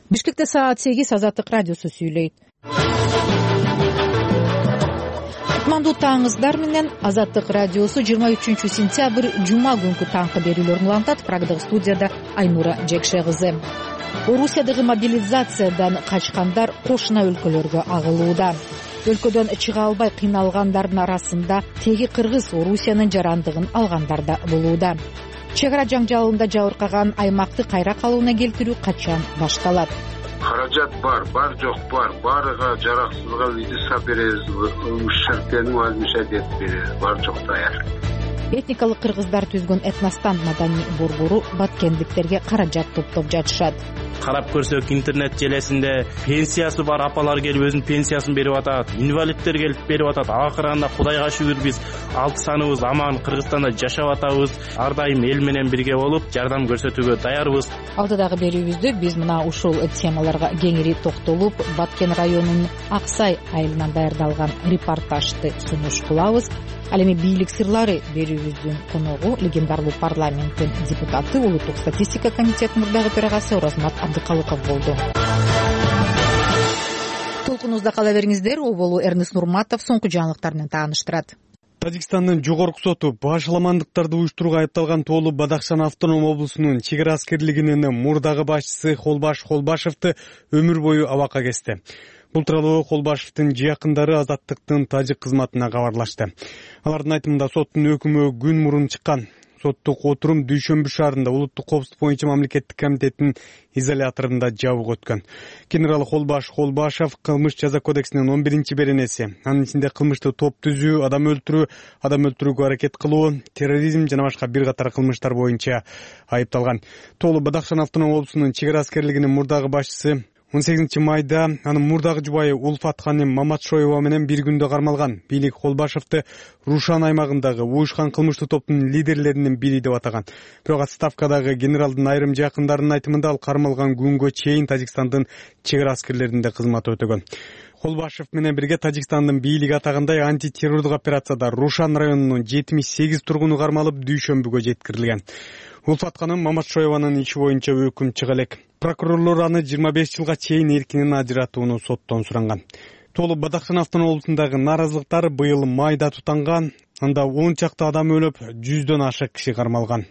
Бишкекте саат 8 Азаттык радиосу сүйлөйт. Кутмандуу таңыңыздар менен Азаттык радиосу 23 сентябрь жума күнкү таңкы берүүлөрүн улантат. Прагдагы студияда Айнура Жекше кызы. Орусиядагы мобилизациядан качкандар кошуна өлкөлөргө агылууда. Өлкөдөн чыга албай кыйналгандардын арасында теги кыргыз Орусиянын жарандыгын алгандар да болууда. Чек ара жаңжалында жабыркаган аймакты кайра калууна келтирүү качан башталат? Каражат бар жок бар. Барыга жараксызга видео сап беребиз, ушертенин возмещать этип беребиз. Бар жок даяр. Этникалык кыргыздар түзгөн этностан маданий борбору баткендиктерге каражат топтоп жатышат. Карап көрсөк, интернет желесинде пенсиясы бар апалар келип өзүнүн пенсиясын берип атат, инвалидтер келип берип атат. Акырында Кудайга шүгүр биз алты саныбыз аман Кыргызстанда жашап атабыз. Ар дайым эл менен бирге болуп, жардам көрсөтүүгө даярбыз. Алдыдагы берүүбүздө биз мына ушул темаларга кеңири токтолуп, Баткен районунун Аксай айылынан даярдалган репортажды сунуш кылабыз. Ал эми бийлик сырлары берүүбүздүн коногу легендарлуу парламенттин депутаты, улуттук статистика комитетинин мурдагы төрагасы Оразмат Абдыкалыков болду. Толкунубузда кала бериңиздер. Оболу Эрнест Нурматов соңку жаңылыктар менен тааныштырат. Тажикстандын жогорку соту башаламандыктарды уюштурууга айыпталган Тоолу Бадахшан автоном облусунун чек ара аскерлигинин мурдагы башчысы Холбаш Холбашевди өмүр бою абакка кести. Бул тууралуу Холбашевдин жакындары Азаттыктын тажик кызматына кабарлашты. Алардын айтымында соттун өкүмү күн мурун чыккан. Соттук отурум Дүйшөмбү шаарында улуттук коопсуздук боюнча мамлекеттик комитеттин изоляторунда жабык өткөн. Генерал Холбашев кылмыш жаза кодексинин 11-беренеси, анын ичинде кылмыштуу топ түзүү, адам өлтүрүүгө аракет кылуу, терроризм жана башка бир катар кылмыштар боюнча айыпталган. Тоолу Бадахшан автоном облусунун чек ара аскерлигинин мурдагы башчысы 18 майда анын мурдагы жубайы Улфат ханым Маматшоева менен бир күндө кармалган. Бийлик Холбашевди Рушан аймагындагы уюшкан кылмыштуу топтун лидерлеринин бири деп атаган. Бирок отставкадагы генералдын айрым жакындарынын айтымында ал кармалган күнгө чейин Тажикстандын чек ара аскерлеринде кызмат өтөгөн. Холбашев менен бирге Тажикстандын бийлиги атагандай антитеррорлук операцияда Рушан районунун 78 тургуну кармалып Дүйшөмбүгө жеткирилген. Улфат ханым Маматшоеванын иши боюнча өкүм чыга элек. Прокурорлор аны 25 жылга чейин эркинен ажыратууну соттон суранган. Тоолу Бадахшан автоном облусундагы нааразылыктар быйыл майда тутанган. Анда 10 чакты адам өлүп, 100дөн ашык киши кармалган.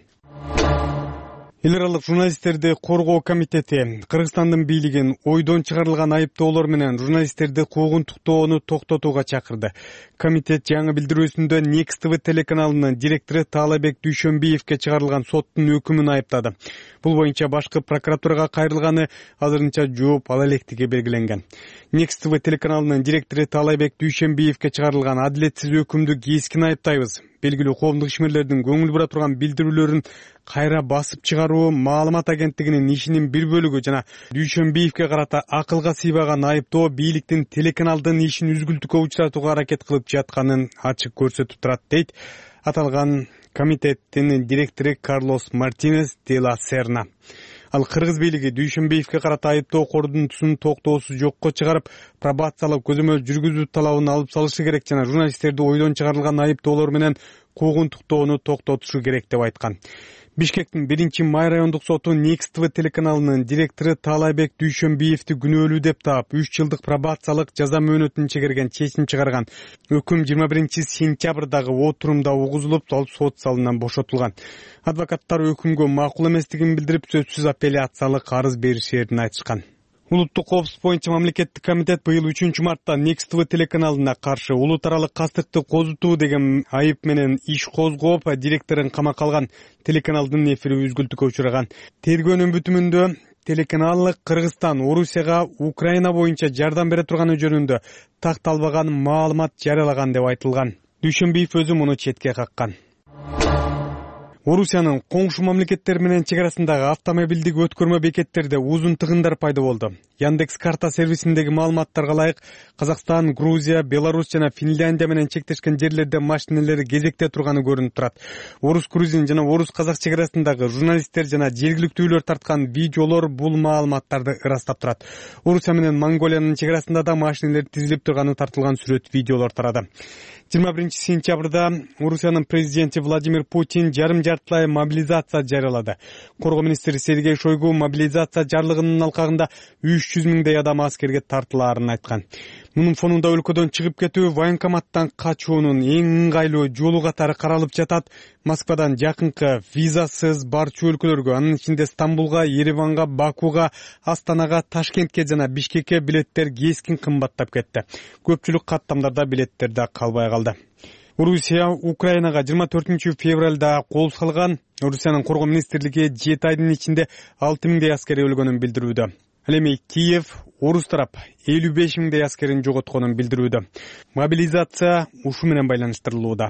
Эл аралык журналисттерди коргоо комитети Кыргызстандын бийлигин ойдон чыгарылган айыптоолор менен журналисттерди куугунтуктоону токтотууга чакырды. Комитет жаңы билдирүүсүндө Next TV телеканалынын директору Таалайбек Дүйшөмбиевге чыгарылган соттун өкүмүн айыптады. Бул боюнча башкы прокуратурага кайрылганы азырынча жооп ала электиги белгиленген. Next TV телеканалынын директору Таалайбек Дүйшөмбиевге чыгарылган адилетсиз өкүмдү кескин айыптайбыз. Белгилүү коомдук ишмерлердин көңүл бура турган билдирүүлөрүн кайра басып чыгаруу маалымат агенттигинин ишинин бир бөлүгү жана Дүйшөмбиевге карата акылга сыйбаган айыптоо бийликтин телеканалдын ишин үзгүлтүккө учуратууга аракет кылып жатканын ачык көрсөтүп турат, дейт аталган комитеттин директору Карлос Мартинес де ла Серна. Ал кыргыз бийлиги Дүйшөмбиевге карата айыптоо кордунтусун токтоосуз жокко чыгарып, пробациялык көзөмөл жүргүзүү талабын алып салышы керек жана журналисттерди ойдон чыгарылган айыптоолор менен куугунтуктоону токтотушу керек деп айткан. Бишкектин 1-май райондук соту Next TV телеканалынын директору Таалайбек Дүйшөмбиевди күнөөлүү деп таап 3 жылдык пробациялык жаза мөөнөтүн чегерген чечим чыгарган. Өкүм 21-сентябрдагы отурумда угузулуп, ал сот залынан бошотулган. Адвокаттар өкүмгө макул эместигин билдирип, сөзсүз апелляциялык арыз беришерин айтышкан. Улуттук коопсуздук боюнча мамлекеттик комитет быйыл 3-мартта Next TV телеканалына каршы улут аралык кастыкты козутуу деген айып менен иш козгоп, директорун камакка алган. Телеканалдын эфири үзгүлтүккө учураган. Тергөөнүн бүтүмүндө телеканал Кыргызстан Орусияга Украина боюнча жардам бере турганы жөнүндө такталбаган маалымат жарыялаган деп айтылган. Дүйшөмбиев өзү муну четке каккан. Орусиянын коңшу мамлекеттер менен чек арасындагы автомобилдик өткөрмө бекеттерде узун тыгындар пайда болду. Яндекс карта сервисиндеги маалыматтарга ылайык, Казакстан, Грузия, Беларусь жана Финляндия менен чектешкен жерлерде машиналер кезекте турганы көрүнүп турат. Орус-грузин жана орус-казак чек арасындагы журналисттер жана жергиликтүүлөр тарткан видеолор бул маалыматтарды ырастап турат. Орусия менен Монголиянын чек арасында да машиналер тизилип турганы тартылган сүрөт видеолор тарады. 21 сентябрда Орусиянын президенти Владимир Путин жарым-жартылай мобилизация жарыялады. Коргоо министри Сергей Шойгу мобилизация жарлыгынын алкагында 300 миңдей адам аскерге тартылаарын айткан. Мунун фонунда өлкөдөн чыгып кетүү, военкоматтан качуунун эң ыңгайлуу жолу катары каралып жатат. Москвадан жакынкы визасыз барчу өлкөлөргө, анын ичинде Стамбулга, Ереванга, Бакуга, Астанага, Ташкентке жана Бишкекке билеттер кескин кымбаттап кетти. Көпчүлүк каттамдарда билеттер да калбай калды. Орусия Украинага 24 февралда кол салган. Орусиянын коргоо министрлиги 7 айдын ичинде 6 миңдей аскери өлгөнүн билдирүүдө. Ал эми Киев, орус тарап 55 миңдей аскерин жоготконун билдирүүдө. Мобилизация ушу менен байланыштырылууда.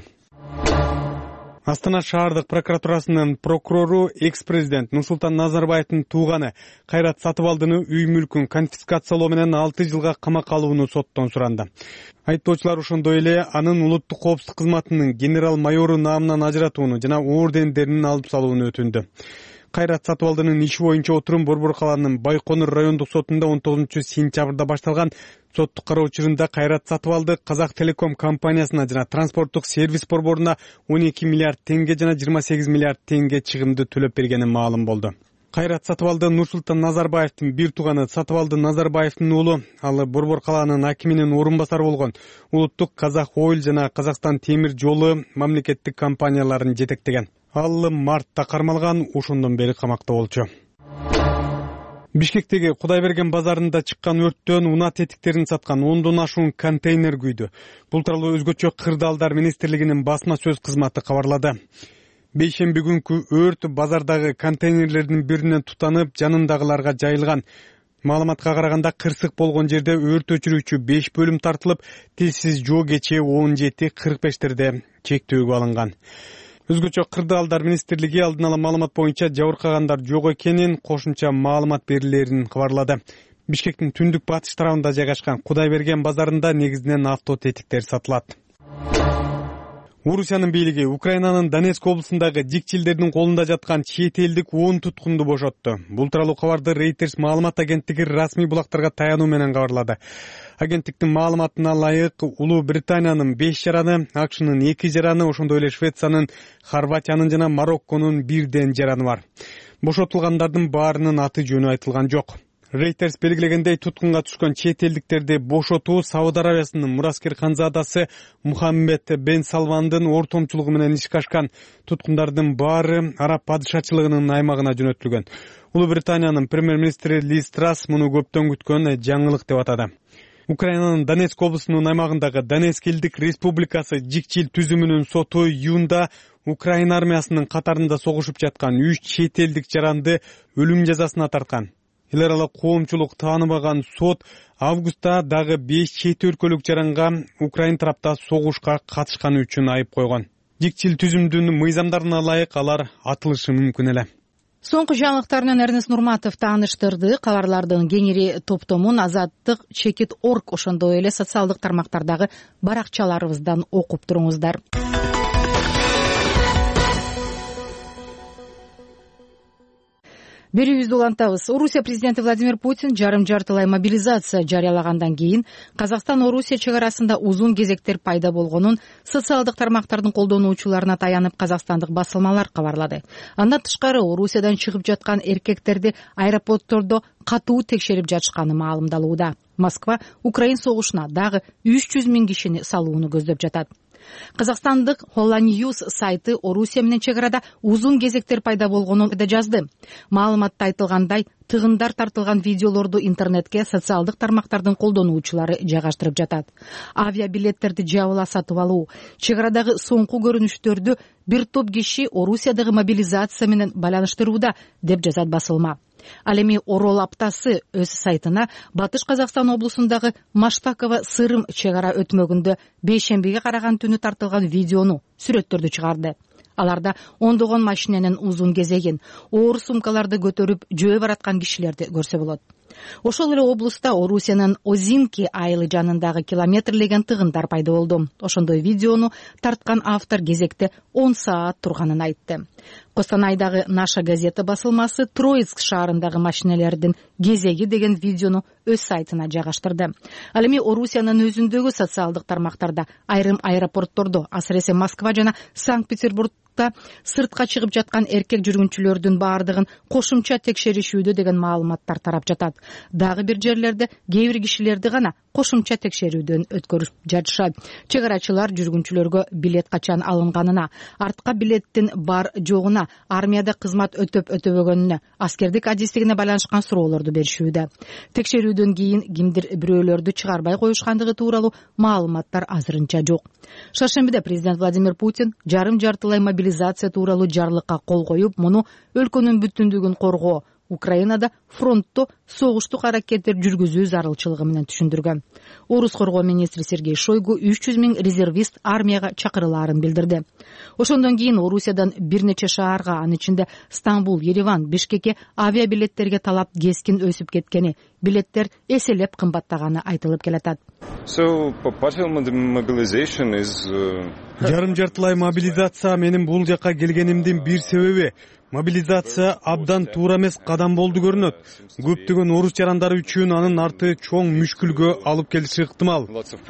Астана шаардык прокуратурасынын прокурору экс-президент Нурсултан Назарбаевдин тууганы Кайрат Сатыбалдыны үй мүлкүн конфискациялоо менен 6 жылга камакка алууну соттон суранды. Айыптоочулар ошондой эле анын улуттук коопсуздук кызматынын генерал-майору наамынан ажыратууну жана ордендерин алып салууну өтүндү. Кайрат Сатыбалдынын иши боюнча отурум Борбор калаанын Байконур райондук сотунда 19 сентябрда башталган. Соттук кароо учурунда Кайрат Сатыбалды Казак Телеком компаниясына жана транспорттук сервис борборуна 12 миллиард теңге жана 28 миллиард теңге чыгымды төлөп бергени маалым болду. Кайрат Сатыбалды Нурсултан Назарбаевдин бир тууганы Сатыбалды Назарбаевдин уулу, ал Борбор калаанын акиминин орун басары болгон. Улуттук Казак Ойл жана Казакстан темир жолу мамлекеттик компанияларын жетектеген. Ал мартта кармалган, ошондон бери камакта болчу. Бишкектеги Кудайберген базарында чыккан өрттөн унаа тетиктерин саткан 10дон ашуун контейнер күйдү. Бул тууралуу өзгөчө кырдаалдар министрлигинин басма сөз кызматы кабарлады. Бейшемби күнкү өрт базардагы контейнерлердин биринен тутанып, жанындагыларга жайылган. Маалыматка караганда кырсык болгон жерде өрт өчүрүүчү 5 бөлүм тартылып, тилсиз жоо кечээ 17:45 чектөөгө алынган. Өзгөчө кырдаалдар министрлиги алдын ала маалымат боюнча жабыркагандар жок экенин, кошумча маалымат берилерин кабарлады. Бишкектин түндүк батыш тарабында жайгашкан Кудайберген базарында негизинен авто тетиктер сатылат. Орусиянын бийлиги Украинанын Донецк облусундагы дикчилдердин колунда жаткан чет элдик 10 туткунду бошотту. Бул тууралуу кабарды Reuters маалымат агенттиги расмий булактарга таянуу менен кабарлады. Агенттиктин маалыматына ылайык, Улуу Британиянын 5 жараны, АКШнын 2 жараны, ошондой эле Швециянын, Хорватиянын жана Марокконун 1 жараны бар. Бошотулгандардын баарынын аты жөнү айтылган жок. Reuters белгилегендей, туткунга түшкөн чет элдиктерди бошотуу Сауд Арабиясынын мураскер ханзадасы Мухаммед бен Салмандын ортомчулугу менен ишке ашкан. Туткундардын баары Араб падышачылыгынын аймагына жөнөтүлгөн. Улуу Британиянын премьер-министри Лиз Трасс муну көптөн күткөн жаңылык деп атады. Украинанын Донецк облусунун аймагындагы Донецк элдик республикасы жикчил түзүмүнүн соту июнда Украина армиясынын катарында согушуп жаткан 3 чет элдик жаранды өлүм жазасына тарткан. Эл аралык коомчулук тааныбаган сот августта дагы 5 чет өлкөлүк жаранга Украин тарапта согушка катышканы үчүн айып койгон. Жикчил түзүмдүн мыйзамдарына ылайык алар атылышы мүмкүн эле. Соңку жаңылыктар менен Эрнест Нурматов тааныштырды. Кабарлардын кеңири топтомун Азаттык Чекит.org ошондой эле социалдык тармактардагы баракчаларыбыздан окуп туруңуздар. Берүүбүздү улантабыз. Орусия президенти Владимир Путин жарым-жартылай мобилизация жарыялагандан кийин Казакстан-Орусия чек арасында узун кезектер пайда болгонун социалдык тармактардын колдонуучуларына таянып казакстандык басылмалар кабарлады. Андан тышкары Орусиядан чыгып жаткан эркектерди аэропорттордо катуу текшерип жатышканы маалымдалууда. Москва Украин согушуна дагы 300 миң кишини салууну көздөп жатат. Казакстандык Hola News сайты Орусия менен чек арада узун кезектер пайда болгонун да жазды. Маалыматта айтылгандай, тыгындар тартылган видеолорду интернетке социалдык тармактардын колдонуучулары жайгаштырып жатат. Авиабилеттерди жабыла сатып алуу, чек арадагы соңку көрүнүштөрдү бир топ киши Орусиядагы мобилизация менен байланыштырууда, деп жазат басылма. Ал эми Орол аптасы өз сайтына Батыш Казакстан облусундагы Маштаково Сырым чек ара өтмөгүндө бейшембиге караган түнү тартылган видеону, сүрөттөрдү чыгарды. Аларда ондогон машиненин узун кезегин, оор сумкаларды көтөрүп жөө бараткан кишилерди көрсө болот. Ошол эле облустта Орусиянын Озинки айылы жанындагы километрлеген тыгындар пайда болду. Ошондой видеону тарткан автор кезекте 10 саат турганын айтты. Костанайдагы Наша газета басылмасы Троицк шаарындагы машинелердин кезеги деген видеону өз сайтына жайгаштырды. Ал эми Орусиянын өзүндөгү социалдык тармактарда айрым аэропорттордо, асыресе Москва жана Санкт-Петербургда сыртка чыгып жаткан эркек жүргүнчүлөрдүн баардыгын кошумча текшеришүүдө деген маалыматтар тарап жатат. Дагы бир жерлерде кээ бир кишилерди гана кошумча текшерүүдөн өткөрүп жатышат. Чек арачылар жүргүнчүлөргө билет качан алынганына, артка билеттин бар жогуна, армияда кызмат өтөбөгөнүнө, аскердик адистигине байланышкан суроолорду беришүүдө. Текшерүүдөн кийин кимдир бирөөлөрдү чыгарбай коюшкандыгы тууралуу маалыматтар азырынча жок. Шаршембиде президент Владимир Путин жарым-жартылай мобилизация тууралуу жарлыкка кол коюп, муну өлкөнүн бүтүндүгүн коргоо, Украинада фронтто согуштук аракеттер жүргүзүү зарылчылыгы менен түшүндүргөн. Орус коргоо министри Сергей Шойгу 300 000 резервист армияга чакырылаарын билдирди. Ошондон кийин Орусиядан бир нече шаарга, анын ичинде Стамбул, Ереван, Бишкекке авиабилеттерге талап кескин өсүп кеткени, билеттер эселеп кымбаттаганы айтылып келатат. Жарым-жартылай мобилизация менин бул жака келгенимдин бир себеби. Мобилизация абдан туура эмес кадам болду көрүнөт. Көптөгөн орус жарандары үчүн анын арты чоң мүшкүлгө алып келиши ыктымал.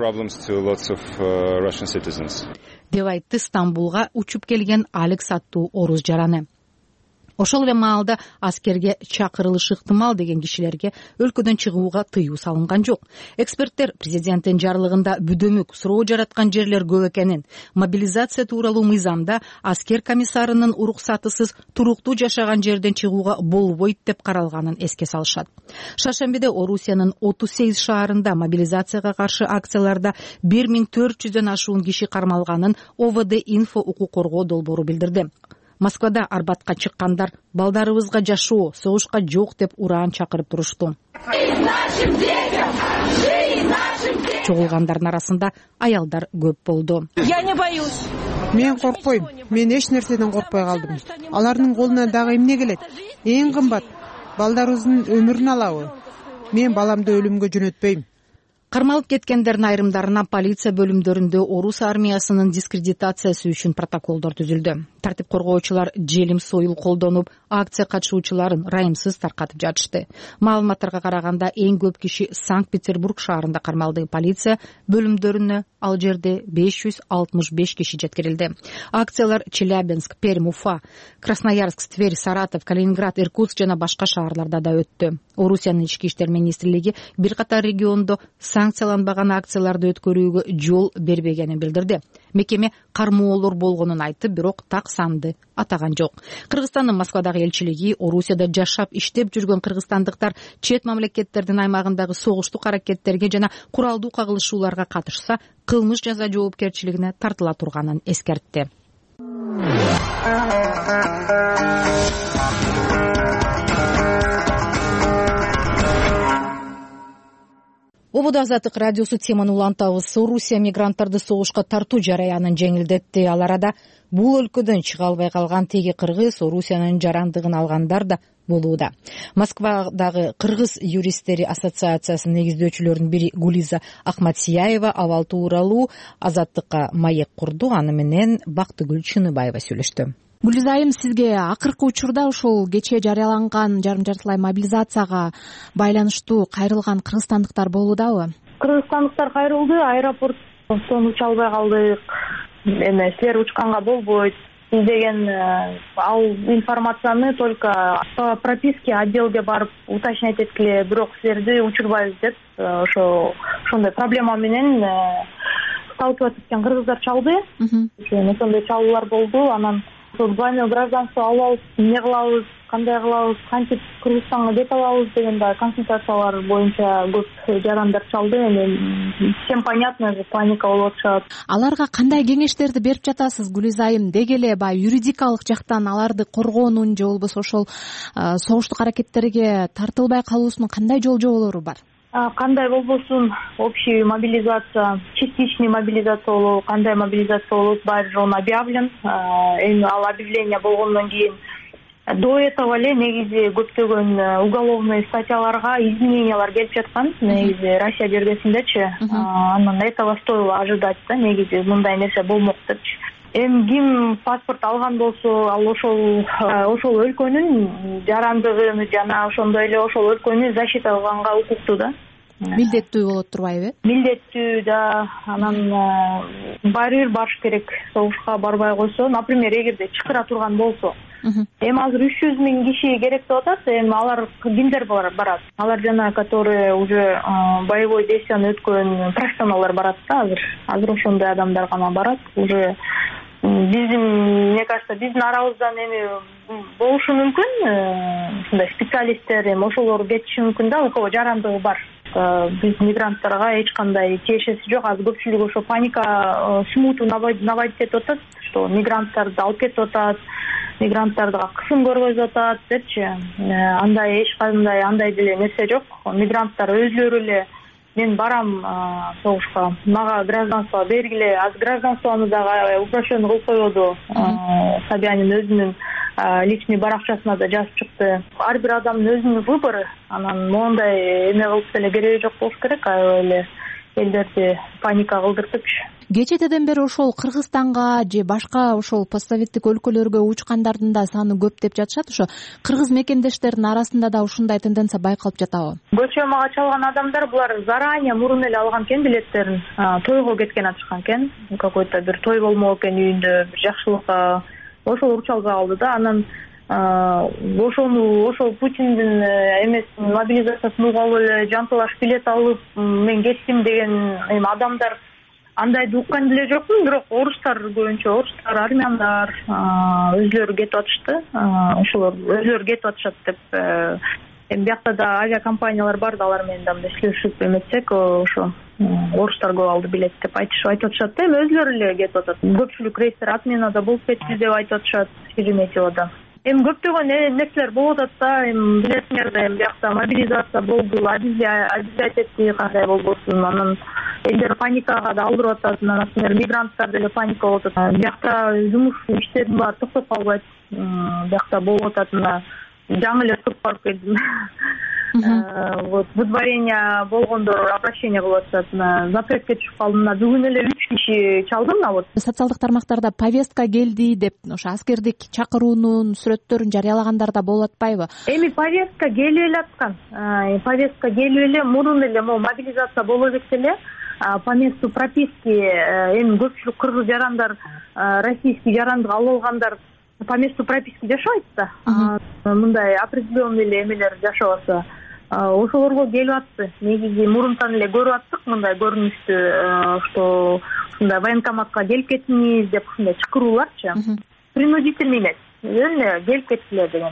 Деп айтты Стамбулга учуп келген Алекс аттуу орус жараны. Ошол эле маалда аскерге чакырылышы ыктымал деген кишилерге өлкөдөн чыгууга тыюу салынган жок. Эксперттер президенттин жарлыгында бүдөмүк, суроо жараткан жерлер көп экенин, мобилизация тууралуу мыйзамда аскер комиссарынын уруксатысыз туруктуу жашаган жерден чыгууга болбойт деп каралганын эске салышат. Шаршембиде Орусиянын 38 шаарында мобилизацияга каршы акцияларда 1400дөн ашуун киши кармалганын ОВД Инфо укук коргоо долбоору билдирди. Москвада Арбатка чыккандар балдарыбызга жашоо, согушка жок деп ураан чакырып турушту. Чогулгандардын арасында аялдар көп болду. Я не боюсь. Мен коркпойм. Мен эч нерседен коркпой калдым. Алардын колуна дагы эмне келет? Эң кымбат балдарыбыздын өмүрүн алабы? Мен баламды өлүмгө жөнөтпөйм. Кармалып кеткендердин айрымдарына полиция бөлүмдөрүндө орус армиясынын дискредитациясы үчүн протоколдор түзүлдү. Тартип коргоочулар желим союл колдонуп, акция катышуучуларын райымсыз таркатып жатышты. Маалыматтарга караганда эң көп киши Санкт-Петербург шаарында кармалды. Полиция бөлүмдөрүнө ал жерде 565 киши жеткирилди. Акциялар Челябинск, Пермь, Уфа, Красноярск, Тверь, Саратов, Калининград, Иркутск жана башка шаарларда да өттү. Орусиянын ички иштер министрлиги бир катар региондо санкцияланбаган акцияларды өткөрүүгө жол бербегенин билдирди. Мекеме кармоолор болгонун айтып, бирок так санды атаган жок. Кыргызстандын Москвадагы элчилиги Орусияда жашап иштеп жүргөн кыргызстандыктар чет мамлекеттердин аймагындагы согуштук аракеттерге жана куралдуу кагылышууларга катышса, кылмыш жаза жоопкерчилигине тартыла турганын эскертти. Ободо Азаттык радиосу теманы улантабыз. Орусия мигранттарды согушка тартуу жараянын жеңилдетти. Ал арада бул өлкөдөн чыга албай калган теги кыргыз Орусиянын жарандыгын алгандар да болууда. Москвадагы Кыргыз юристтери ассоциациясынын негиздөөчүлөрүнүн бири Гулиза Ахматсияева абал тууралуу Азаттыкка маек курду. Аны менен Бактыгүл Чыныбаева сүйлөштү. Гүлизайым, сизге акыркы учурда ушул кечээ жарыяланган жарым-жартылай мобилизацияга байланыштуу кайрылган кыргызстандыктар болуудабы? Кыргызстандыктар кайрылды, аэропорттон уча албай калдык. Эме силер учканга болбойт деген ал информацияны только по прописке отделге барып уточнять эткиле, бирок силерди учурбайбыз деп ошондой проблема менен сталкиваться эткен кыргыздар чалды. Ошондой чалуулар болду. Анан двойное гражданство алабыз, эмне кылабыз, кандай кылабыз, кантип Кыргызстанга бет алабыз деген консультациялар боюнча көп жарандар чалды. Всем понятно, паника болуп атышат. Аларга кандай кеңештерди берип жатасыз, Гүлизайым? Деги эле баягы юридикалык жактан аларды коргоонун же болбосо ошол согуштук аракеттерге тартылбай калуусунун кандай жол жоболору бар? Кандай болбосун, общий мобилизация, частичный мобилизация болобу, кандай мобилизация болот, баары он объявлен. Эми ал объявление болгондон кийин до этого эле негизи көптөгөн уголовный статьяларга изменениялар келип жаткан негизи Россия жергесиндечи. Анан этого стоило ожидать да, негизи мындай нерсе болмок депчи. Эми ким паспорт алган болсо, ал ошол өлкөнүн жарандыгын жана ошондой эле ошол өлкөнү защита кылганга укуктуу да. Милдеттүү болот турбайбы? Милдеттүү да. Анан баары бир барыш керек. Согушка барбай койсо, например, эгерде чакыра турган болсо, эми азыр 300 000 киши керек деп атат. Эми алар кимдер барат? Алар жана которые уже боевой действияны өткөн профессионалдар барат да азыр. Азыр ошондой адамдар гана барат. Уже биздин, мне кажется, биздин арабыздан эми болушу мүмкүн, ушундай специалисттер, эми ошолор кетиши мүмкүн да, у кого жарандыгы бар. Биз мигранттарга эч кандай тиешеси жок. Азыр көпчүлүк ошо паника, смуту наводить этип атат, что мигранттарды алып кетип атат, мигранттарга кысым көргөзүп атат депчи. Андай эч кандай андай деле нерсе жок. Мигранттар өзлөрү эле мен барам согушка, мага гражданство бергиле, аз гражданствону дагы упрощенный кылып койбоду. Собянин өзүнүн личный баракчасына да жазып чыкты. Ар бир адамдын өзүнүн выбору. Анан мондай эме кылып деле кереги жок болуш керек, аябай эле элдерди паника кылдыртыпчы. Кечеден бери ошол Кыргызстанга же башка ошол постсоветтик өлкөлөргө учкандардын да саны көп деп жатышат. Ошо кыргыз мекендештердин арасында да ушундай тенденция байкалып жатабы? Көчө мага чалган адамдар булар заранее мурун эле алган экен билеттерин. Тойго кеткен атышкан экен. Какой-то бир той болмок экен үйүндө, бир жакшылыкка. Ошол учалбай калды да. Анан ошол Путиндин эмесин мобилизациясын угуп эле жанталаш билет алып мен кеттим деген эми адамдар андайды уккан деле жокмун. Бирок орустар көбүнчө, орустар, армяндар өзлөрү кетип атышты. Ошолор өзлөрү кетип атышат деп эми биякта да авиакомпаниялар бар да, алар менен да мындай сүйлөшүп эметсек, ошо орустар көп алды билет деп айтып атышат да. Эми өзлөрү эле кетип атат. Көпчүлүк рейстер отменада болуп кетти деп айтып атышат Шереметьевода. Эми көптөгөн нерселер болуп атат да. Эми билесиңер да, эми биякта мобилизация болду, обязать этти, кандай болбосун. Анан элдер паникага да алдырып атат. Например, мигранттар деле паника болуп атат. Биякта жумуш иштердин баары токтоп калбайт. Биякта болуп атат. Жаңы эле туруп барып келдим. Вот выдворение болгондор обращение кылып атышат. Запретке түшүп калдым. Бүгүн эле 3 киши чалдым. Вот социалдык тармактарда повестка келди деп ошо аскердик чакыруунун сүрөттөрүн жарыялагандар да болуп атпайбы? Эми повестка келип эле аткан. Повестка келип эле мурун эле мобилизация боло кетти эле. По месту прописки эми көпчүлүк кыргыз жарандар, российский жарандык алып алгандар по месту прописки жашабайт да. Мындай определенный эле эмелер жашап атса, ошолорго келип атты. Негизи мурунтан эле көрүп аттык мындай көрүнүштү, что ушундай военкоматка келип кетиңиз деп ушундай чакырууларчы. Принудительный эмес, эле келип кеткиле деген.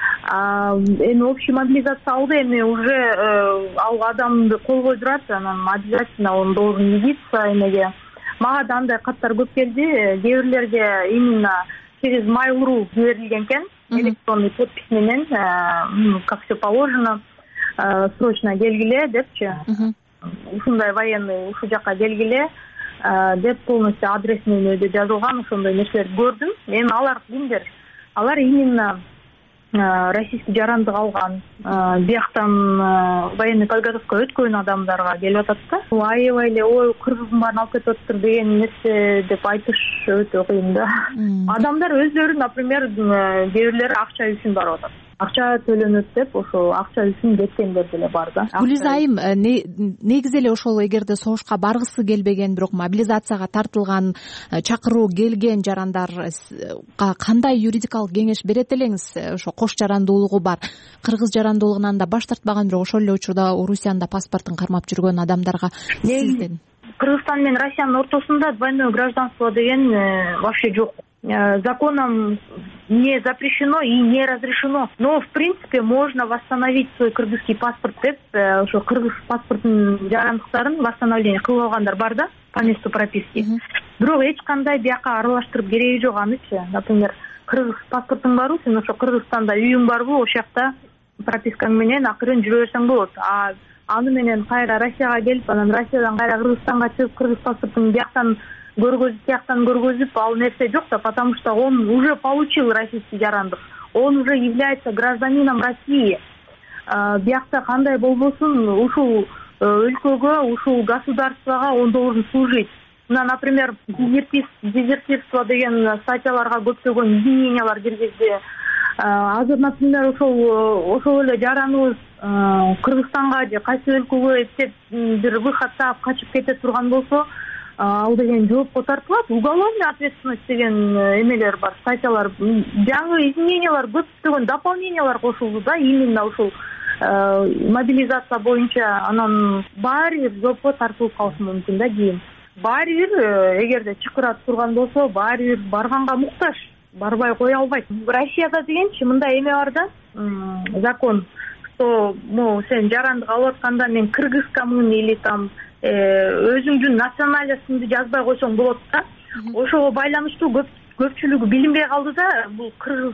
Эми общий мобилизация алды, эми уже ал адамды кол койдурат, анан обязательно он должен явиться эмеге. Мага да андай каттар көп келди. Кээ бирлерге именно через Mail.ru жиберилген экен, электронный подпись менен, как все положено, срочно келгиле депчи. Ушундай военный ушу жака келгиле деп полностью адрес менен өзү жазылган, ошондой нерселерди көрдүм. Эми алар кимдер? Алар именно российский жарандык алган, бияктан военный подготовка өткөн адамдарга келип атат да. Аябай эле ой кыргыздын баарын алып кетип атыптыр деген нерсе деп айтыш өтө кыйын да. Адамдар өзлөрү, например, кээ бирлери акча үчүн барып атат. Акча төлөнөт деп, ошо акча үчүн кеткендер деле бар да. Гүлиза айым, негизи эле ошол эгерде согушка баргысы келбеген, бирок мобилизацияга тартылган, чакыруу келген жарандарга кандай юридикалык кеңеш берет элеңиз? Ошо кош жарандуулугу бар, кыргыз жарандуулугунан да баш тартпаган, бирок ошол эле учурда Орусиянын да паспортун кармап жүргөн адамдарга сизден? Кыргызстан менен Россиянын ортосунда двойное гражданство деген вообще жок. Законом не запрещено и не разрешено. Но, в принципе, можно восстановить свой кыргызский паспорт деп, ошо кыргыз паспортун жарандыктарын восстановление кылып алгандар бар да, по месту прописки. Бирок эч кандай бияка аралаштырып кереги жок анычы. Например, кыргыз паспортуң барбы, сен ошо Кыргызстанда үйүң барбы, ошол жакта пропискаң менен акырын жүрө берсең болот. Аны менен кайра Россияга келип, анан Россиядан кайра Кыргызстанга чыгып, кыргыз паспортун бияктан көргөзүп, ал нерсе жок да, потому что он уже получил российский жарандык. он уже является гражданином России. Биякта кандай болбосун ушул өлкөгө, ушул государствого он должен служить. Например, дезертирство деген статьяларга көптөгөн изменениялар киргизди. Азыр, например, ошол эле жараныбыз Кыргызстанга же кайсы өлкөгө эптеп бир выход таап качып кете турган болсо, ал деген жоопко тартылат. Уголовный ответственность деген эмелер бар, статьялар. Жаңы изменениялар, көптөгөн дополнениялар кошулду да, именно ушул мобилизация боюнча. Анан баары бир жоопко тартылып калышы мүмкүн да кийин. Баары бир эгерде чакырат турган болсо, баары бир барганга муктаж, барбай кое албайт. Россияда дегенчи мындай эме бар да, закон, что сен жарандык алып атканда мен кыргызкамын или там өзүңдүн национальностьыңды жазбай койсоң болот да. Ошого байланыштуу көпчүлүгү билинбей калды да, бул кыргыз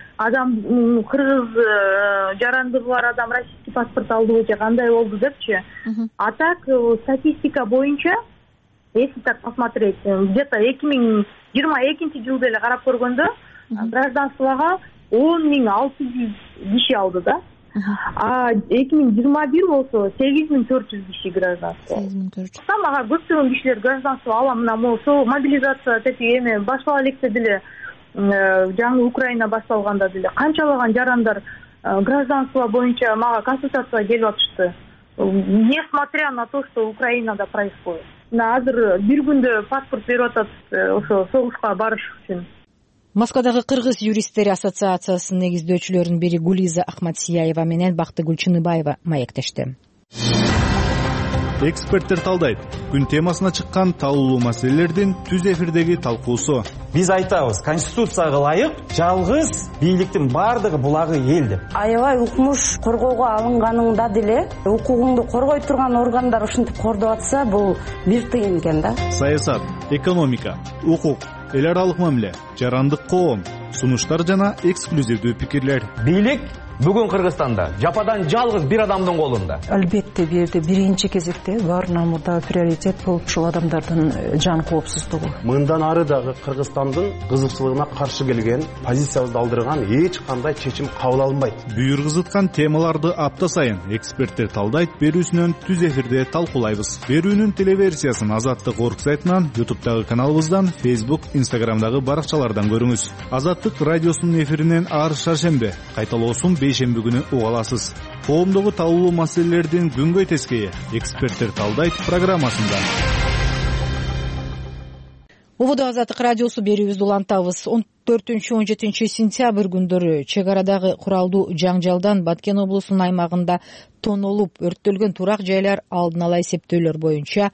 жарандыгы бар адам российский паспорт алдыбы же кандай болду депчи. А так статистика боюнча, если так посмотреть, где-то 2022 жылы карап көргөндө гражданствого 10.600 киши алды да. А 2021 болсо 8.400 киши гражданство. 8.400. Мага көптөгөн кишилер гражданство алам, мына могу мобилизация тети эме баштала электе деле, жаңы Украина башталганда деле канчалаган жарандар гражданство боюнча мага консультация келип атышты. Несмотря на то, что Украинада происходит. Азыр бир күндө паспорт берип атат ошо согушка барыш үчүн. Москвадагы кыргыз юристтери ассоциациясынын негиздөөчүлөрүнүн бири Гулиза Ахматсияева менен Бактыгүл Чыныбаева маектешти. Эксперттер талдайт. Күн темасына чыккан талуулуу маселелердин түз эфирдеги талкуусу. Биз айтабыз, конституцияга ылайык жалгыз бийликтин бардыгы булагы эл деп. Аябай укмуш коргоого алынганында деле укугуңду коргой турган органдар ушинтип кордоп атса, бул бир тыйын экен да. Саясат, экономика, укук, эл аралык мамиле, жарандык коом, сунуштар жана эксклюзивдүү пикирлер. Бийлик бүгүн Кыргызстанда жападан жалгыз бир адамдын колунда. Албетте бул жерде биринчи кезекте баарынан мурда приоритет болуп ушул адамдардын жан коопсуздугу. Мындан ары дагы Кыргызстандын кызыкчылыгына каршы келген, позициябызды алдырган эч кандай чечим кабыл алынбайт. Бүйүргүзүткан темаларды апта сайын эксперттер талдайт берүүсүнөн түз эфирде талкуулайбыз. Берүүнүн телеверсиясын Азаттык орг сайтынан, YouTube'дагы каналыбыздан, Facebook, Instagram'дагы баракчалардан көрүңүз. Азаттык радиосунун эфиринен ар шаршембе, кайталоосун бейшемби күнү уга аласыз. Коомдогу талуулуу маселелердин күнгөй тескейи эксперттер талдайт программасында. Убуду Азаттык радиосу берүүбүздү улантабыз. 14-17 сентябрь күндөрү чек арадагы куралдуу жаңжалдан Баткен облусунун аймагында тонолуп өрттөлгөн турак жайлар алдын ала эсептөөлөр боюнча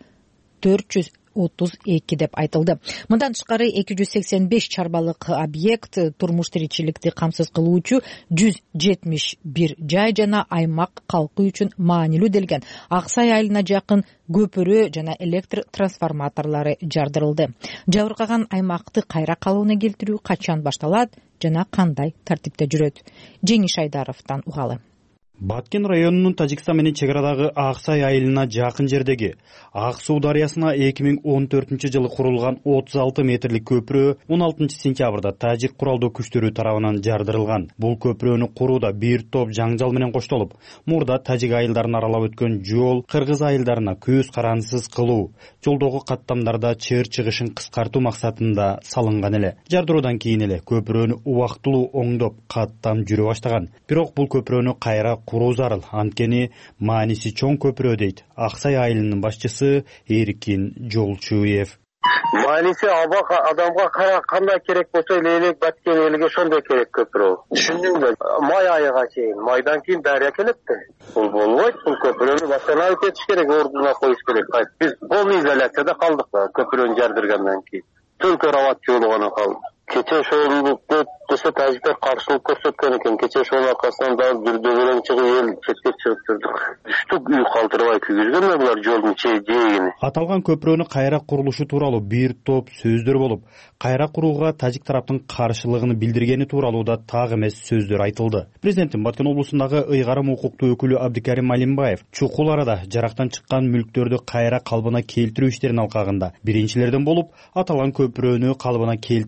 432 деп айтылды. Мындан тышкары 285 чарбалык объект, турмуш тиричиликти камсыз кылуучу 171 жай жана аймак калкы үчүн маанилүү делген Аксай айылына жакын көпүрө жана электр трансформаторлору жардырылды. Жабыркаган аймакты кайра калыбына келтирүү качан башталат жана кандай тартипте жүрөт? Жеңиш Айдаровдон угалы. Баткен районунун Тажикстан менен чек арадагы Аксай айылына жакын жердеги Ак суу дарыясына 2014-жылы курулган 36 метрлик көпүрө 16 сентябрда тажик куралдуу күчтөрү тарабынан жардырылган. Бул көпүрөнү курууда бир топ жаңжал менен коштолуп, мурда тажик айылдарын аралап өткөн жол кыргыз айылдарына көз карансыз кылуу, жолдогу каттамдарда чыр чыгышын кыскартуу максатында салынган эле. Жардыруудан кийин эле көпүрөнү убактылуу оңдоп каттам жүрө баштаган. Бирок бул көпүрөнү кайра куруу зарыл, анткени мааниси чоң көпүрө дейт Аксай айылынын башчысы Эркин Жолчуев. Мааниси адамга кандай керек болсо элек Баткен элге ошондой керек көпүрө. Түшүндүңбү? Май айыга чейин, майдан кийин дарыя келетти. Бул болбойт, бул көпүрөнү баштан алып кетиш керек, ордуна коюш керек. Биз полный изоляцияда калдык көпүрөнү жардыргандан кийин. Только рават жолу гана калды. Кече ошол болсо тажиктер каршылык көрсөткөн экен. Кече ошонун аркасынан дагы жүрдө менен чыгып эл четке чыгып турдук. Үстүк үй калтырбай күйгүзгөн булар жолдун жээгини. Аталган көпүрөнү кайра курулушу тууралуу бир топ сөздөр болуп, кайра курууга тажик тараптын каршылыгын билдиргени тууралуу да так эмес сөздөр айтылды. Президенттин Баткен облусундагы ыйгарым укуктуу өкүлү Абдикарим Алимбаев чукул арада жарактан чыккан мүлктөрдү кайра калыбына келтирүү иштерин алкагында биринчилерден болуп, аталган көпүрөнү калыбына келтирүү маселеси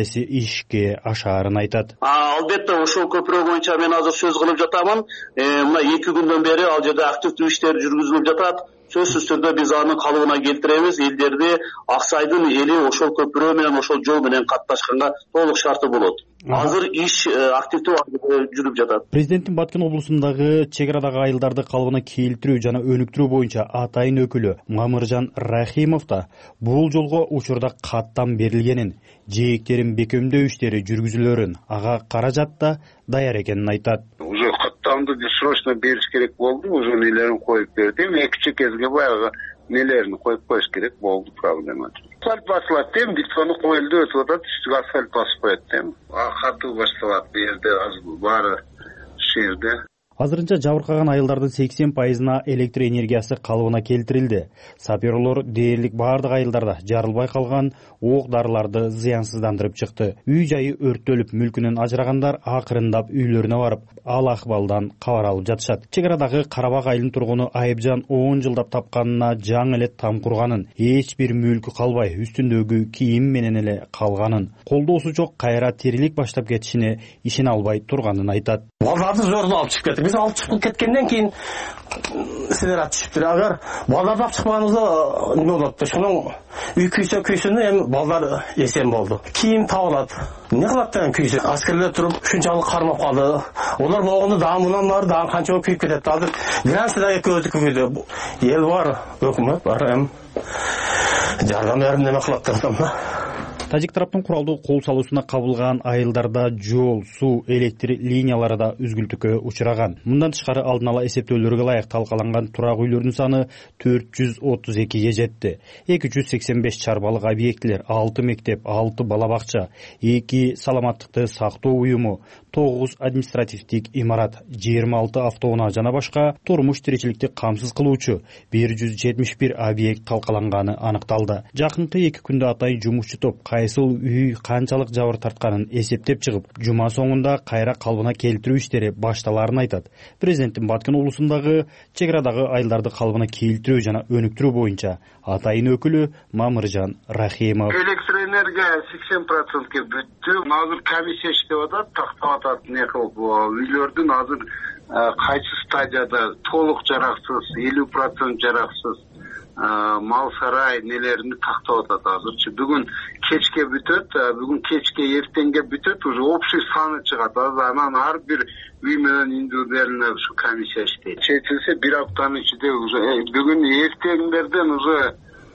маселеси ишке ашаарын айтат. Албетте ошол көпүрө боюнча мен азыр сөз кылып жатамын. Мына 2 күндөн бери ал жерде активдүү иштер жүргүзүлүп жатат. Сөзсүз түрдө биз аны калыбына келтиребиз. Элдерди Аксайдын эли ошол көпүрө менен ошол жол менен катташканга толук шарты болот. Азыр иш активдүү жүрүп жатат. Президенттин Баткен облусундагы чек арадагы айылдарды калыбына келтирүү жана өнүктүрүү боюнча атайын өкүлү Мамыржан Рахимов да бул жолго учурда каттам берилгенин, жээктерин бекемдөө иштери жүргүзүлөрүн, ага каражат да даяр экенин айтат. Уже каттамды срочно бериш керек болду, уже нелерин коюп бердим. Экинчи кезге баягы нелерин коюп коюш керек болду, проблема. Асфальт басылат дем, диктону коюлду, өтүп атат, үстүгө асфальт басып коет дем. Катуу башталат бу жерде, баары жерде. Азырынча жабыркаган айылдардын 80%-на электр энергиясы калыбына келтирилди. Саперлор дээрлик баардык айылдарда жарылбай калган ок дарыларды зыянсыздандырып чыкты. Үй жайы өрттөлүп, мүлкүнөн ажырагандар акырындап үйлөрүнө барып, ал акыбалдан кабар алып жатышат. Чек арадагы Карабак айылынын тургуну Айыпжан 10 жылдап тапканына жаңы эле там курганын, эч бир мүлкү калбай, үстүндөгү кийим менен эле калганын, колдоосу жок кайра тирилик баштап кетишине ишене албай турганын айтат. Балдарды зордо алып чыгып кетти. Биз алып чыгып кеткенден кийин силер атышыптыр. Агар балдарды алып чыкпаганыбызда неме болот? Ошонун үй күйсөнү эми балдар эсен болду. Кийим табылат. Не кылат деген күйсө? Аскерлер туруп ушунчалык кармап калды. Олар болгондо дагы мындан бары дагы канча күйүп кетет. Азыр Грансида экөөбүздүкү күйдү. Эл бар, өкмөт бар, эми жардам берип неме кылаттыр да. Тажик тараптын куралдуу кол салуусуна кабылган айылдарда жол, суу, электр линиялары да үзгүлтүккө учураган. Мындан тышкары алдын ала эсептөөлөргө ылайык талкаланган турак үйлөрдүн саны 432ге жетти. 285 чарбалык объектилер, 6 мектеп, 6 бала бакча, 2 саламаттыкты сактоо уюму, 9 административдик имарат, 26 автоунаа жана башка турмуш тиричиликти камсыз кылуучу 171 объект талкаланганы аныкталды. Жакынкы 2 күндө атайын жумушчу топ кайсыл үй канчалык жабыр тартканын эсептеп чыгып, жума соңунда кайра калыбына келтирүү иштери башталарын айтат. Президенттин Баткен облусундагы чек арадагы айылдарды калыбына келтирүү жана өнүктүрүү боюнча атайын өкүлү Мамыржан Рахимов. Электр энергия 80%ге бүттү. Азыр комиссия иштеп атат, тактап атат, не кылып, үйлөрдүн азыр кайсы стадияда толук жараксыз, 50% жараксыз, мал сарай нелерини тактап атат азырчы. Бүгүн кечке бүтөт, бүгүн кечке эртеңге бүтөт, уже общий саны чыгат. Анан ар бир үй менен индивидуально ушу комиссия иштейт. Чечилсе 1 аптанын ичинде уже бүгүн эртеңдерден уже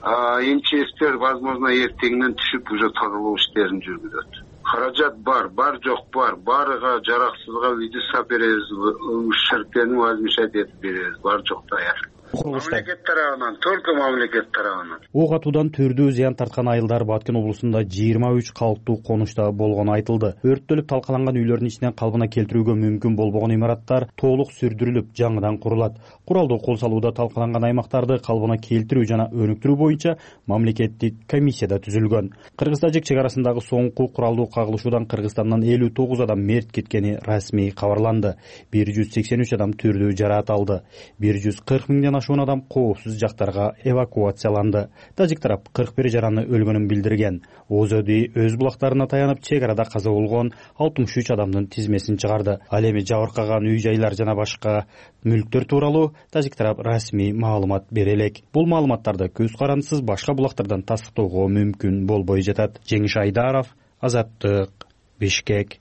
МЧСтер возможно эртеңден түшүп уже тазалоо иштерин жүргүзөт. Каражат бар жок бар. Барыга жараксызга үйдү сап беребиз, ущербтени возмещать этип беребиз. Бар жок даяр. Мамлекет тарабынан, только мамлекет тарабынан. Ок атуудан түрдүү зыян тарткан айылдар Баткен облусунда 23 калктуу конушта болгону айтылды. Өрттөлүп талкаланган үйлөрдүн ичинен калыбына келтирүүгө мүмкүн болбогон имараттар толук сүрдүрүлүп, жаңыдан курулат. Куралдуу кол салууда талкаланган аймактарды калыбына келтирүү жана өнүктүрүү боюнча мамлекеттик комиссия да түзүлгөн. Кыргыз-Тажик чек арасындагы соңку куралдуу кагылышуудан Кыргызстандан 59 адам мерт кеткени расмий кабарланды. 183 адам түрдүү жараат алды. 140 миңден ашуун адам коопсуз жактарга эвакуацияланды. Тажик тарап 41 жараны өлгөнүн билдирген. ОЗД өз булактарына таянып чек арада каза болгон 63 адамдын тизмесин чыгарды. Ал эми жабыркаган үй жайлар жана башка мүлктөр тууралуу тажик тарап расмий маалымат бере элек. Бул маалыматтарды көз карандысыз башка булактардан тастыктоого мүмкүн болбой жатат. Жеңиш Айдаров, Азаттык, Бишкек.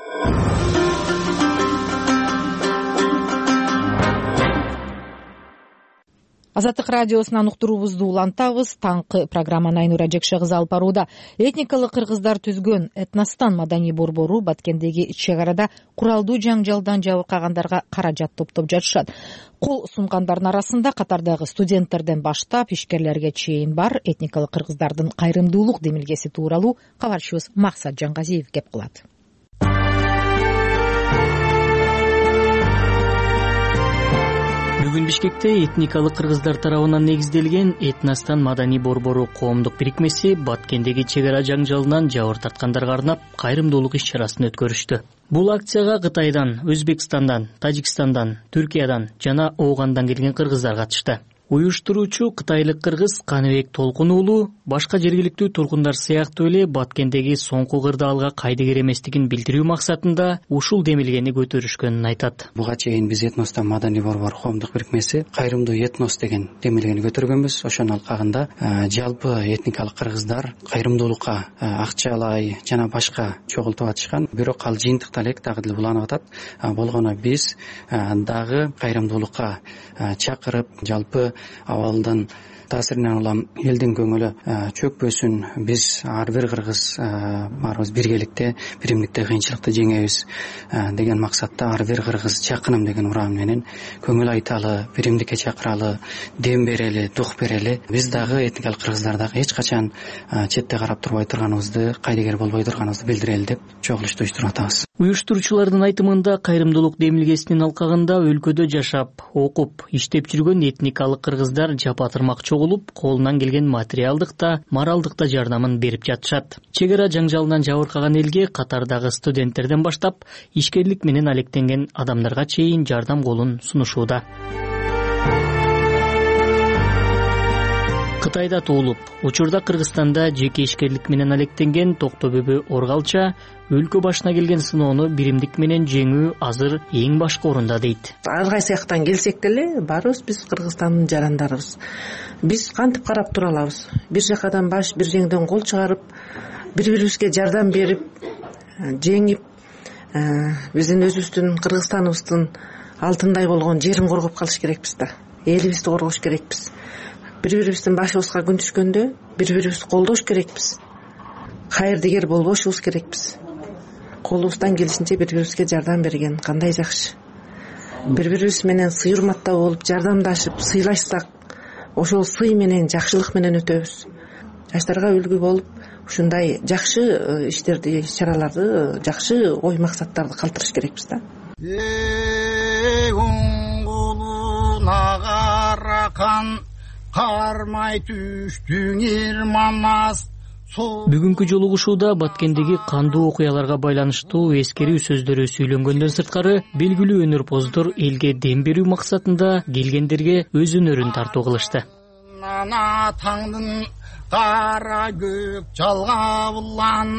Азаттык радиосунан уктуруубузду улантабыз. Таңкы программаны Айнура Жекше кызы алып барууда. Этникалык кыргыздар түзгөн Этностан маданий борбору Баткендеги чек арада куралдуу жаңжалдан жабыркагандарга каражат топтоп жатышат. Кол сунгандардын арасында катардагы студенттерден баштап ишкерлерге чейин бар. Этникалык кыргыздардын кайрымдуулук демилгеси тууралуу кабарчыбыз Максат Жангазиев кеп кылат. Бүгүн Бишкекте этникалык кыргыздар тарабынан негизделген Этностан маданий борбору коомдук бирикмеси Баткендеги чек ара жаңжалынан жабыр тарткандарга арнап кайрымдуулук иш-чарасын өткөрүштү. Бул акцияга Кытайдан, Өзбекстандан, Тажикстандан, Түркиядан жана Оогандан келген кыргыздар катышты. Уюштуруучу кытайлык кыргыз Каныбек Толкун уулу башка жергиликтүү тургундар сыяктуу эле Баткендеги соңку кырдаалга кайдыгер эместигин билдирүү максатында ушул демилгени көтөрүшкөнүн айтат. Буга чейин биз Этноста Маданий борбор коомдук бирикмеси кайрымдуу этнос деген демилгени көтөргөнбүз. Ошонун алкагында жалпы этникалык кыргыздар кайрымдуулукка акчалай жана башка чогултуп атышкан. Бирок ал жыйынтыкта элек дагы деле уланып атат. Болгону биз дагы кайрымдуулукка чакырып, жалпы абалдын таасиринен улам элдин көңүлү чөкпөсүн, биз ар бир кыргыз баарыбыз биргеликте, биримдикте кыйынчылыкты жеңебиз деген максатта ар бир кыргыз жакыным деген уран менен көңүл айталы, биримдикке чакыралы, дем берели, дух берели. Биз дагы этникалык кыргыздар дагы эч качан четте карап турбай турганыбызды, кайдыгер болбой турганыбызды билдирели деп чогулушту уюштуруп атабыз. Уюштуруучулардын айтымында кайрымдуулук демилгесинин алкагында өлкөдө жашап, окуп, иштеп жүргөн этникалык кыргыздар жапа-тырмак чогулуп, колунан келген материалдык да, моралдык да жардамын берип жатышат. Чек ара жаңжалынан жабыркаган элге катардагы студенттерден баштап, ишкерлик менен алектенген адамдарга чейин жардам колун сунушууда. Кытайда туулуп, учурда Кыргызстанда жеке ишкерлик менен алектенген Токтобөбө Оргалча өлкө башына келген сыноону биримдик менен жеңүү азыр эң башкы орунда дейт. Ар кайсы жактан келсек деле баарыбыз биз Кыргызстандын жарандарыбыз. Биз кантип карап тура алабыз? Бир жакадан баш, бир жеңден кол чыгарып, бири-бирибизге жардам берип, жеңип, биздин өзүбүздүн Кыргызстаныбыздын алтындай болгон жерин коргоп калыш керекпиз да. Элибизди коргош керекпиз. Бири-бирибиздин башыбызга күн түшкөндө бири-бирибизди колдош керекпиз. Кайырдыгер болбошубуз керекпиз. Колубуздан келишинче бири-бирибизге жардам берген кандай жакшы. Бири-бирибиз менен сый-урматтуу болуп, жардамдашып, сыйлашсак, ошол сый менен, жакшылык менен өтөбүз. Жаштарга үлгү болуп, ушундай жакшы иштерди, чараларды, жакшы ой максаттарды калтырыш керекпиз да. Кармай түштүң ирманас. Бүгүнкү жолугушууда Баткендеги кандуу окуяларга байланыштуу эскерүү сөздөрү сүйлөнгөндөн сырткары, белгилүү өнөрпоздор элге дем берүү максатында келгендерге өз өнөрүн тартуу кылышты. Таңдын кара көк жалгабылан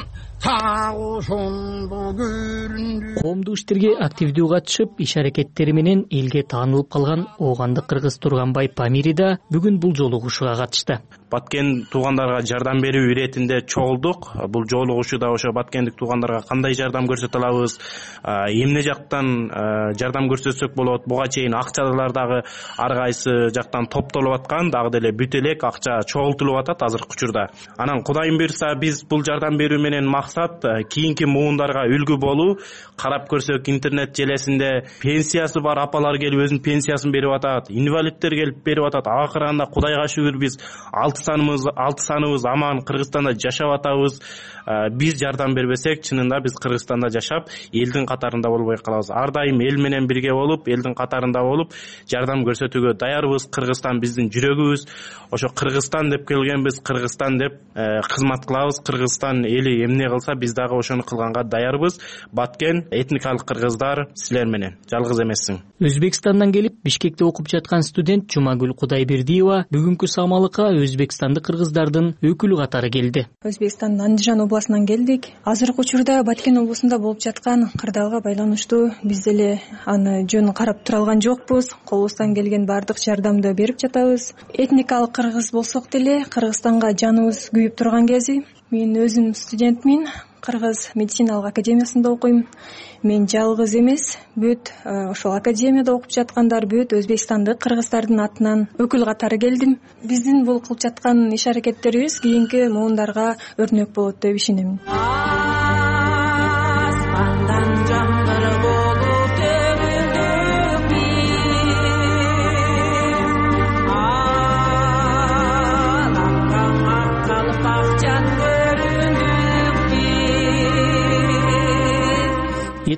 Коомдук иштерге активдүү катышып, иш аракеттери менен элге таанылып калган Оогандык кыргыз Турганбай Памири да бүгүн бул жолугушууга катышты. Баткен туугандарга жардам берүү иретинде чогулдук. Бул жолугушууда ошо баткендик туугандарга кандай жардам көрсөтө алабыз, эмне жактан жардам көрсөтсөк болот. Буга чейин акчалар дагы ар кайсы жактан топтолуп аткан, дагы деле бүт элек акча чогултулуп атат азыркы учурда. Анан Кудайым буйрса биз бул жардам берүү менен кийинки муундарга үлгү болуу. Карап көрсөк интернет желесинде пенсиясы бар апалар келип өзүнүн пенсиясын берип атат, инвалидтер келип берип атат. Акырында Кудайга шүгүр биз 6 саныбыз аман Кыргызстанда жашап атабыз. Биз жардам бербесек, чынында биз Кыргызстанда жашап, элдин катарында болбой калабыз. Ар дайым эл менен бирге болуп, элдин катарында болуп, жардам көрсөтүүгө даярбыз. Кыргызстан биздин жүрөгүбүз. Ошо Кыргызстан деп келгенбиз, Кыргызстан деп кызмат кылабыз. Кыргызстан эли эмне кылса, биз дагы ошону кылганга даярбыз. Баткен этникалык кыргыздар силер менен жалгыз эмессиң. Өзбекстандан келип Бишкекте окуп жаткан студент Жумагүл Кудайбердиева бүгүнкү самалыкка өзбекстандык кыргыздардын өкүлү катары келди. Өзбекстандын Андижан областынан келдик. Азыркы учурда Баткен облусунда болуп жаткан кырдаалга байланыштуу биз деле аны жөн карап тура алган жокпуз. Колубуздан келген баардык жардамды берип жатабыз. Этникалык кыргыз болсок деле Кыргызстанга жаныбыз күйүп турган кези. Мен өзүм студентмин. Кыргыз медициналык академиясында окуйм. Мен жалгыз эмес, бүт ошол академияда окуп жаткандар бүт Өзбекстандык кыргыздардын атынан өкүл катары келдим. Биздин бул кылып жаткан иш аракеттерибиз кийинки муундарга өрнөк болот деп ишенем.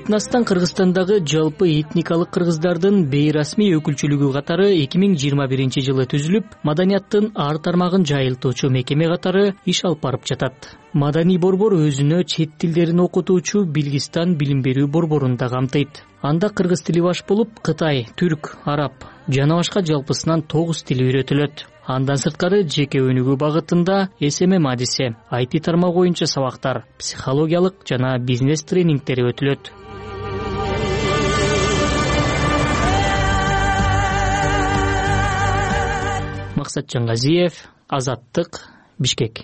Этностан Кыргызстандагы жалпы этникалык кыргыздардын бейрасмий өкүлчүлүгү катары 2021 жылы түзүлүп, маданияттын ар тармагын жайылтуучу мекеме катары иш алып барып жатат. Маданий борбор өзүнө чет тилдерин окутуучу Билгистан билим берүү борборун да камтыйт. Анда кыргыз тили баш болуп, Кытай, түрк, араб жана башка жалпысынан 9 тил үйрөтүлөт. Андан сырткары жеке өнүгүү багытында СММ адиси, IT тармагы боюнча сабактар, психологиялык жана бизнес тренингтери өтүлөт. Максат Жангазиев, Азаттык, Бишкек.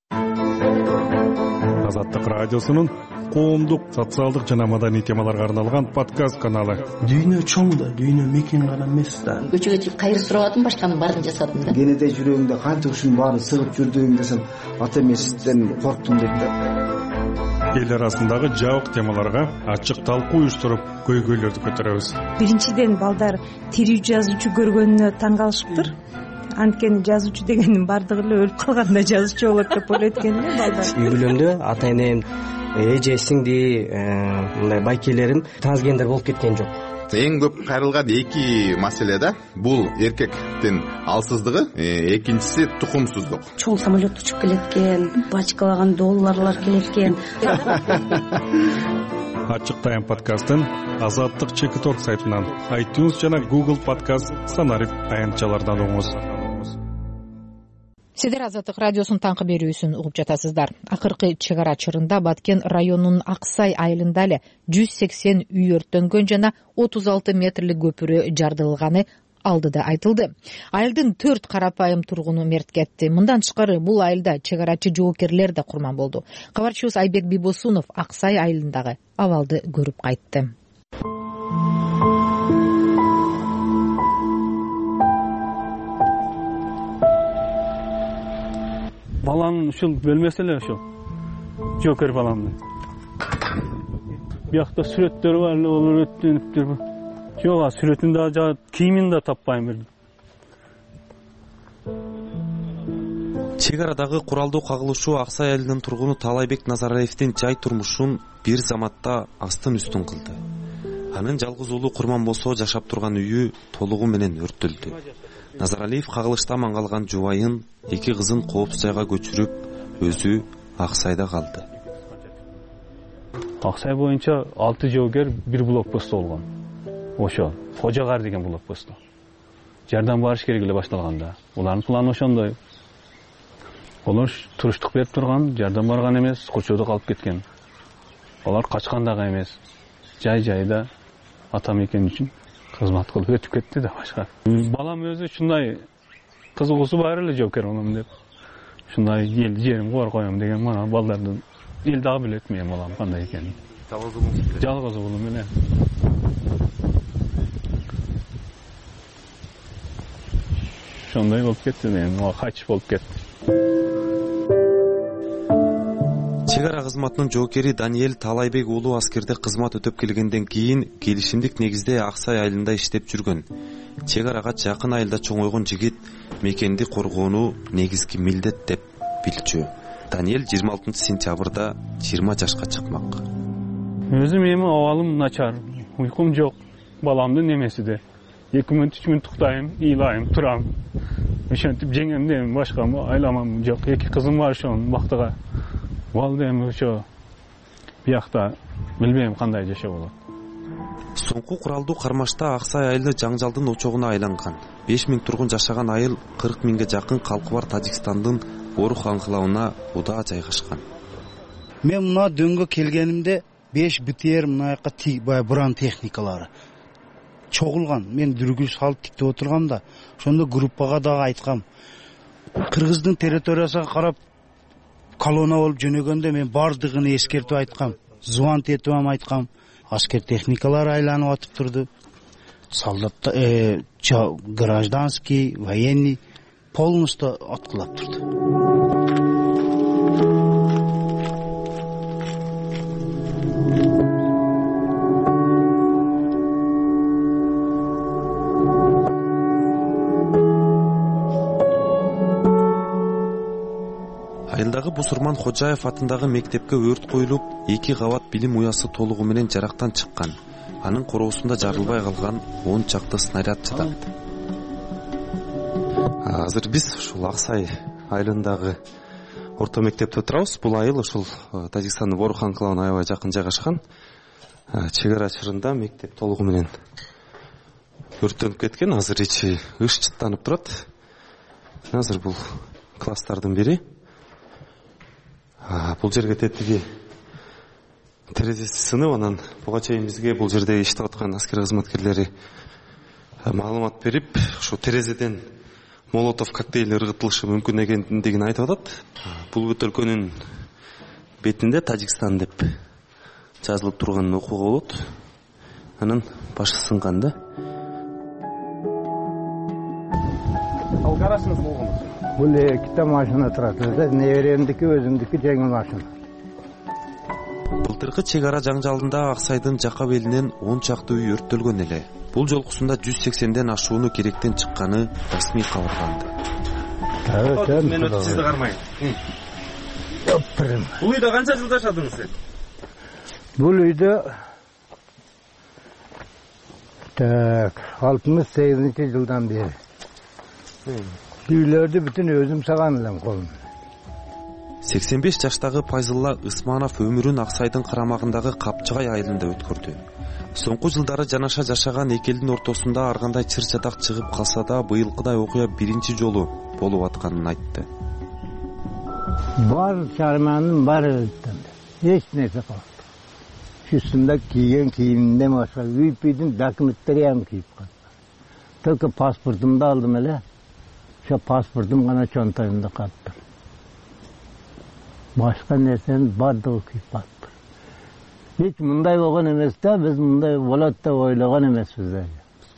Азаттык радиосунун коомдук, социалдык жана маданий темаларга арналган подкаст каналы. Дүйнө чоң да, дүйнө мекен гана эмес да. Көчөгө чыгып кайыр сурабадым, башканын баарын жасадым да. Кенеде жүрөгүңдө канча ушунун баарын сыгып жүрдүң десем, ата эмесизден корктум дейт да. Эл арасындагы жабык темаларга ачык талкуу уюштуруп, көйгөйлөрдү көтөрөбүз. Биринчиден балдар тирүү жазуучу көргөнүнө таң калышыптыр. Анткени жазуучу дегенин бардыгы эле өлүп калганда жазуучу болот деп ойлойт экен эле балдар. Үй бүлөмдө ата энем, эже, сиңди, мындай байкелерим трансгендер болуп кеткен жок. Эң көп кайрылган эки маселе да. Бул эркектин алсыздыгы, экинчиси тукумсуздук. Чоң самолет учуп келет экен, бачкалаган долларлар келет экен. Ачык тайм подкастын Азаттык Чекиторг сайтынан, iTunes жана Google подкаст санарип аянтчалардан угуңуз. Сиздер Азаттык радиосунун таңкы берүүсүн угуп жатасыздар. Акыркы чек ара чырында Баткен районунун Аксай айылында эле 180 үй өрттөнгөн жана 36 метрлик көпүрө жардылганы алдыда айтылды. Айылдын 4 карапайым тургуну мерт кетти. Мындан тышкары бул айылда чек арачы жоокерлер да курман болду. Кабарчыбыз Айбек Бибосунов Аксай айылындагы абалды көрүп кайтты. Баланын ушул бөлмөсү эле ушул. Жокер баламды. Биякта сүрөттөр бар эле, олар өттөнүптүр. Жок, сүрөтүн да жаат, кийимин да таппайм бир. Чек арадагы куралдуу кагылышуу Аксай айылынын тургуну Таалайбек Назаралиевдин жай турмушун бир заматта астын үстүн кылды. Анын жалгыз уулу курман болсо жашап турган үйү толугу менен өрттөлдү. Назаралиев кагылышта аман калган жубайын, эки кызын коопсуз жайга көчүрүп, өзү Аксайда калды. Аксай боюнча 6 жоокер бир блокпостто болгон. Ошо Кожагар деген блокпостто. Жардам барыш керек эле башталганда. Улардын планы ошондой. Олар туруштук берип турган, жардам барган эмес, кочодо калып кеткен. Алар качкан дагы эмес. Жай-жайда ата мекен үчүн кызмат кылып өтүп кетти да башка. Балам өзү ушундай кызыгуусу бар эле жоокер болом деп. Ушундай эл жерим кор коем деген мана балдардын эл дагы билет менин балам кандай экенин. Жалгыз уулум эле. Ошондой болуп кетти мен, качып болуп кетти. Чек ара кызматынын жоокери Даниэль Таалайбек уулу аскерде кызмат өтөп келгенден кийин келишимдик негизде Аксай айылында иштеп жүргөн. Чек арага жакын айылда чоңойгон жигит мекенди коргоону негизги милдет деп билчү. Даниэль 26 сентябрда 20 жашка чыкмак. Өзүм эми абалым начар, уйкум жок. Баламдын немесиде 2 мүнөт 3 мүнөт туктайм, ыйлайм, турам. Ошентип жеңемде башка айламам жок. 2 кызым бар ошонун бактыга. Балды эми ошо биякта билбейм кандай жашоо болот. Соңку куралдуу кармашта Аксай айылы жаңжалдын очогуна айланган. 5000 тургун жашаган айыл 40 миңге жакын калкы бар Тажикстандын Орух анклавына удаа жайгашкан. Мен мына дөңгө келгенимде 5 БТР мынаяка буран техникалары чогулган. Мен дүргүл салып тиктеп отургамда, ошондо группага дагы айткам. Кыргыздын территориясына карап колонна болуп жөнөгөндө мен бардыгын эскертип айткам. Звонт этип айткам. Аскер техникалар айланып атып турду. Солдат, гражданский, военный полностью аткылап турду. Айылдагы Бусурман Хожаев атындагы мектепке өрт коюлуп, 2 кабат билим уясы толугу менен жарактан чыккан. Анын короосунда жарылбай калган 10 чакты снаряд жатат. Азыр биз ушул Аксай айылындагы орто мектепте турабыз. Бул айыл ушул Тажикстандын Борухан кылабына аябай жакын жайгашкан. Чек ара чырында мектеп толугу менен өрттөнүп кеткен. Азыр ичи ыш чыттанып турат. Азыр бул класстардын бири. Бул жерге тетиги терезеси сынып, анан буга чейин бизге бул жерде иштеп аткан аскер кызматкерлери маалымат берип, ушу терезеден молотов коктейль ыргытылышы мүмкүн экендигин айтып атат. Бул бөтөлкөнүн бетинде Тажикстан деп жазылып турган окууга болот. Анын башы сынган да. Ал гаражыңыз болгонбу? Бул 2 машина турат. Неберемдики, өзүмдүкү жеңил машина. Былтыркы чек ара жаңжалында Аксайдын жакап элинен 10 чакты үй өрттөлгөн эле. Бул жолкусунда 180ден ашууну керектен чыкканы расмий кабарланды. Мен өтүп сизди кармайм. Бул үйдө канча жыл жашадыңыз сиз? Бул үйдө 68 жылдан бери. Үйлөрдү бүтүн өзүм саган элем колум. 85 жаштагы Пайзылла Ысманов өмүрүн Аксайдын карамагындагы Капчыгай айылында өткөрдү. Соңку жылдары жанаша жашаган эки элдин ортосунда ар кандай чыр чатак чыгып калса да, быйылкыдай окуя биринчи жолу болуп атканын айтты. Бар чарманын баары өттүндө. Эч нерсе калды. Үстүмдө кийген кийимимден башка үйдүн документтери ham кийип калды. Только паспортумду алдым эле. Ошо паспортум гана чонтоюмда калды. Башка нерсенин бардыгы күйүп калды. Hiç мындай болгон эмес да, биз мындай болот деп ойлогон эмеспиз.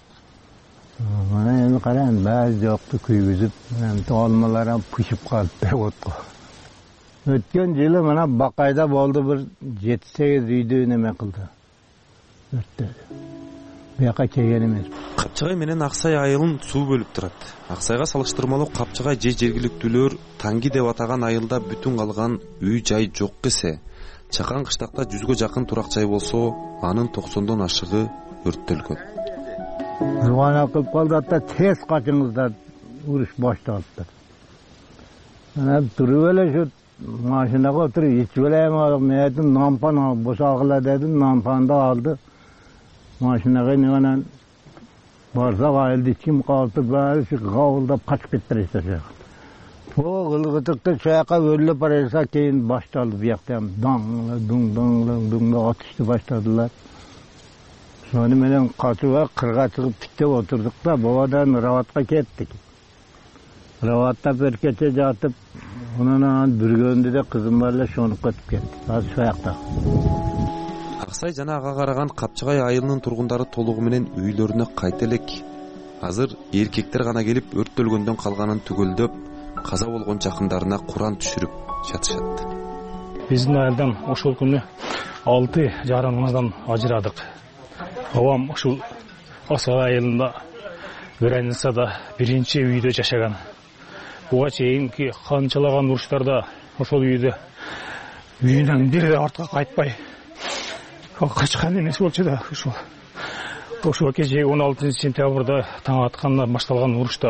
Мына эми караң, баары жокту күйгүзүп, алмалар пышып калды деп отко. Өткөн жылы мына Бакайда болду, бир 7-8 үйдү неме кылды. Өрттөдү. Бияка келген эмес. Капчыгай менен Аксай айылын суу бөлүп турат. Аксайга салыштырмалуу Капчыгай же жергиликтүүлөр Таңги деп атаган айылда бүтүн калган үй жай жок эсе, чакан кыштакта 100гө жакын турак жай болсо, анын 90дон ашыгы өрттөлгөн. Звонок кылып калды, тез качыңыздар, уруш башталды. Ана туруп эле шу машинага отуруп ичип эле, мен нампан бошалгыла дедим, нампанды алды. Машинага негенен барсак айылды ким калды, баары кабылдап качып кетти. О, ылгытыкты чаяка өрлөп барса кейін башталды, бияктан дуң атышты баштадылар. Соны менен качууга кырга чыгып тиктеп отурдук да, бабадан Раватка кеттик. Раватта бир кече жатып, анан бүргөндө да кызым бар эле, шонуп кетип кетти. Азыр шаякта. Аксай жана ага караган Капчыгай айылынын тургундары толугу менен үйлөрүнө кайта элек. Азыр эркектер гана келип өрттөлгөндөн калганын түгөлдөп, каза болгон жакындарына Куран түшүрүп жатышат. Биздин айылдан ошол күнү 6 жарымыбыздан ажырадык. Абам ушул Аксай айылында границада биринчи үйдө жашаган. Буга чейинки канчалаган уруштарда ошол үйүнөн бир да артка кайтпай качкан эмес болчу да, ошол кече 16 сентябрда таң аткандан башталган урушта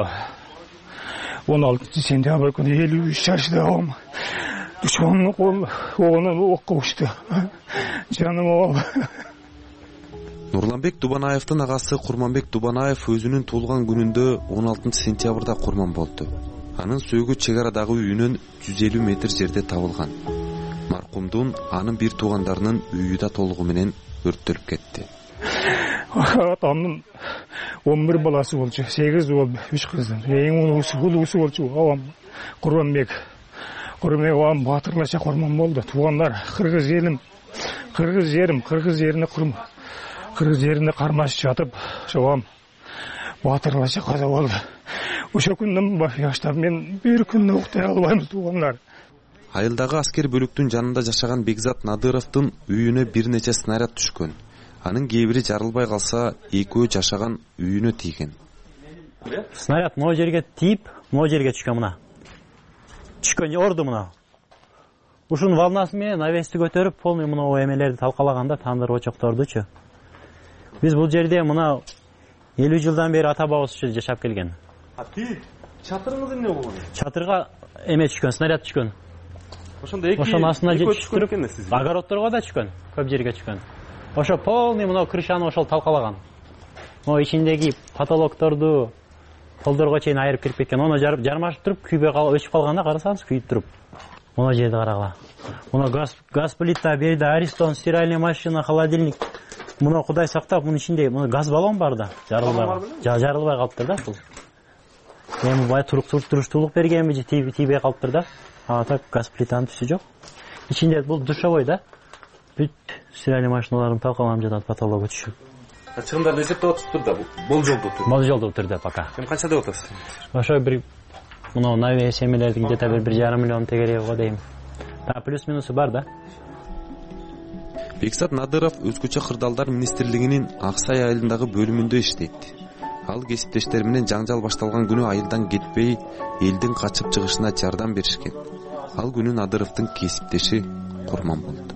16 сентябрь күнү 53 жаштагы абам душмандын колунан окко учту. Жаным абам. Нурланбек Дубанаевдин агасы Курманбек Дубанаев өзүнүн туулган күнүндө 16 сентябрда курман болду. Анын сөөгү чек арадагы үйүнөн 150 метр жерде табылган. Маркумдун анын бир туугандарынын үйү да толугу менен өрттөлүп кетти. Атамдын 11 баласы болчу, 8 уул, 3 кыз. Эң улуусу болчу абам Курманбек. Абам батырлаша курман болду. Туугандар кыргыз жерине кармашып жатып, абам батырлаша каза болду. Ошо күндөн баштап мен бир күндө уктай албайм, туугандар. Айылдагы аскер бөлүктүн жанында жашаган Бекзат Надыровдун үйүнө бир нече снаряд түшкөн. Анын кээ бири жарылбай калса, экөө жашаган үйүнө тийген. Снаряд могу жерге тийип, могу жерге түшкөн мына. Түшкөн орду мына. ушунун волнасы менен авести көтөрүп полный мына эмелерди талкалаганда тандыр очоктордучу биз бул жерде мына 50 жылдан бери ата бабабыз ушул жашап келген. Тиги чатырыңыз эмне болгон? Чатырга эме түшкөн, снаряд түшкөн. Ошондо ошонун астына түшкөн экен сиз. Огородторго да түшкөн, көп жерге түшкөн. Ошо полный мына крышаны ошол талкалаган. Могу ичиндеги потолокторду полдорго чейин айырып кирип кеткен. Оны жармашып туруп күйбөй өчүп калганда карасаңыз күйүп туруп. Мына жерди карагыла. Мына газ плита, берде аристон, стиральный машина, холодильник. Мына Кудай сактап, мунун ичинде мына газ баллон бар да, жарылбай калыптыр да бул. Эми бай туруштуулук бергенби же тийбей калыптыр да. Так газ плитанын түсү жок. Ичинде бул душевой да. Бүт стиральный машиналарын талкаланып жатат потологу түшүп. Чыгымдарды эсептеп атыптыр да, болжолдуу түрдө. Болжолдуу түрдө пока. Эми канча деп атасыз? Ошо бир мына навес эмелердин где-то бир 1,5 миллион тегереги го дейм. Да, плюс-минусу бар да. Бекзат Надыров өзгөчө кырдаалдар министрлигинин Ак Сай айылындагы бөлүмүндө иштейт. Ал кесиптештери менен жаңжал башталган күнү айылдан кетпей, элдин качып чыгышына жардам беришкен. Ал күнү Надыровдун кесиптеши Курман болду.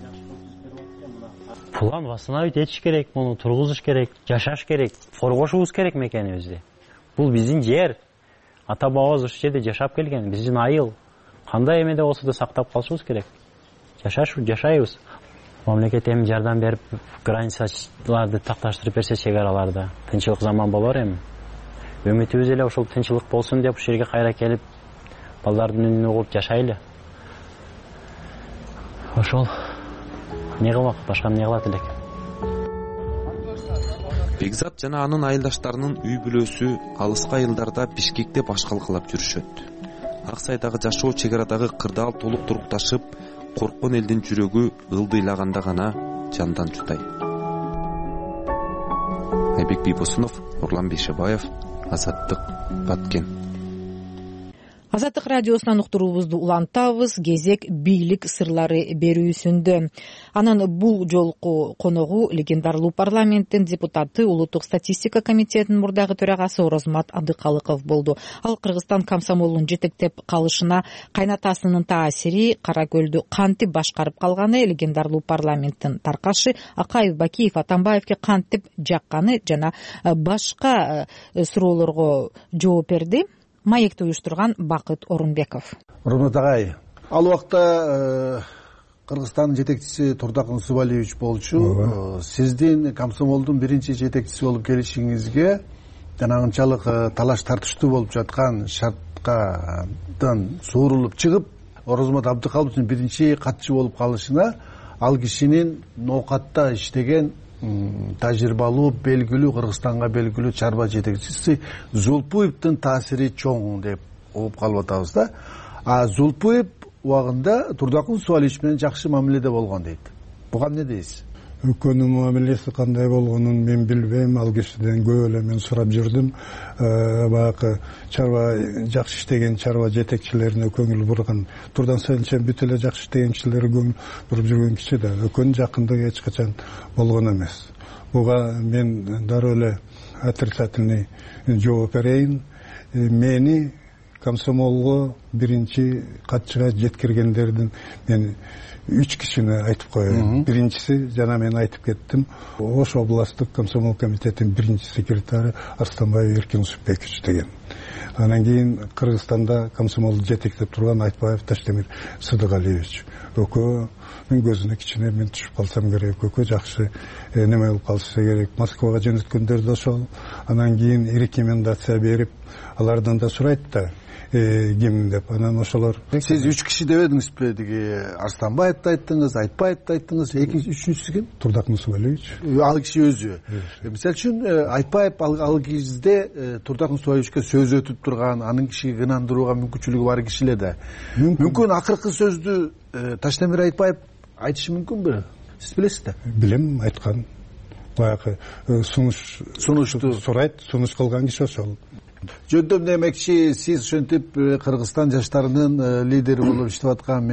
План восстановить этиш керек, муну тургузуш керек, жашаш керек, коргошубуз керек мекенибизди. Бул биздин жер. Ата бабабыз ушул жерде жашап келген, биздин айыл. Кандай эмеде болсо да сактап калышыбыз керек. Жашайбыз. Мамлекет эми жардам берип, границаларды такташтырып берсе чек араларда, тынчылык заман болор эми. Үмүтүбүз эле ошол тынчылык болсун деп ушул жерге кайра келип, балдардын үнүн угуп жашайлы. Ошол не кылмак, башка эмне кылат элек? Бекзат жана анын айылдаштарынын үй бүлөсү алыскы айылдарда Бишкекте башкалкалап жүрүшөт. Ак Сайдагы жашоо чек арадагы кырдаал толук турукташып, корккон элдин жүрөгү ылдыйлаганда гана жандан жутай. Айбек Бийбосунов, Урлан Бейшебаев, Азаттык, Баткен. Азаттык радиосунан уктуруубузду улантабыз. Кезек бийлик сырлары берүүсүндө. Анын бул жолку коногу легендарлуу парламенттин депутаты, улуттук статистика комитетинин мурдагы төрагасы Орозмат Абдыкалыков болду. Ал Кыргызстан комсомолунун жетектеп калышына кайнатасынын таасири, Кара Көлдү кантип башкарып калганы, легендарлуу парламенттин таркашы Акаев Бакиев Атамбаевге кантип жакканы жана башка суроолорго жооп берди. Маекти уюштурган Бакыт Орунбеков. Урмат агай, ал убакта Кыргызстандын жетекчиси Турдакын Субалиевич болчу. Сиздин комсомолдун биринчи жетекчиси болуп келишиңизге жана анчалык талаш тартыштуу болуп жаткан шарткадан суурулуп чыгып, Орозмат Абдыкалыковдун биринчи катчы болуп калышына ал кишинин ноокатта иштеген тажрыйбалуу, белгилүү, Кыргызстанга белгилүү чарба жетекчиси Зулпуевдин таасири чоң деп угуп калып атабыз да. А Зулпуев убагында Турдакын Субалиевич менен жакшы мамиледе болгон дейт. Буга эмне дейсиз? Өкөнүн мамилеси кандай болгонун мен билбейм. Ал кишиден көп эле мен сурап жүрдүм. Баягы чарба жакшы иштеген чарба жетекчилерине көңүл бурган. Турдан Субалиевич бүт эле жакшы иштеген кишилерге көңүл буруп жүргөн киши да. Өкөнүн жакындыгы эч качан болгон эмес. Буга мен дароо эле отрицательный жооп берейин. Мени комсомолго биринчи катчыга жеткиргендердин мен 3 кишини айтып коеюн. Биринчиси жана мен айтып кеттим. Ош областтык комсомол комитетинин биринчи секретары Арстанбаев Эркин Усупбекович деген. Анан кийин Кыргызстанда комсомолду жетектеп турган Айтбаев Таштемир Сыдыгалиевич. Өкөө мен көзүнө кичине мен түшүп калсам керек. Өкөө жакшы неме болуп калса керек. Москвага жөнөткөндөр да ошол. Анан кийин рекомендация берип, алардан да сурайт да. Ким деп, анан ошолор. Сиз 3 киши дебедиңизби? Деги Арстанбаевди айттыңыз, Айтбаевди айттыңыз, үчүнчүсү ким? Турдакын Субалиевич. Ал киши өзү. Мисалы үчүн Айтбаев ал кезде Турдакын Субалиевичке сөз өтүп турган, анын кишиге ынандырууга мүмкүнчүлүгү бар киши эле да. Мүмкүн акыркы сөздү Таштемир Айтбаев айтышы мүмкүнбү? Сиз билесиз да? Билем, айткан. Баягы сунушту сурайт, сунуш кылган киши ошол. Жөндөм демекчи, сиз ошентип Кыргызстан жаштарынын лидери болуп иштеп аткан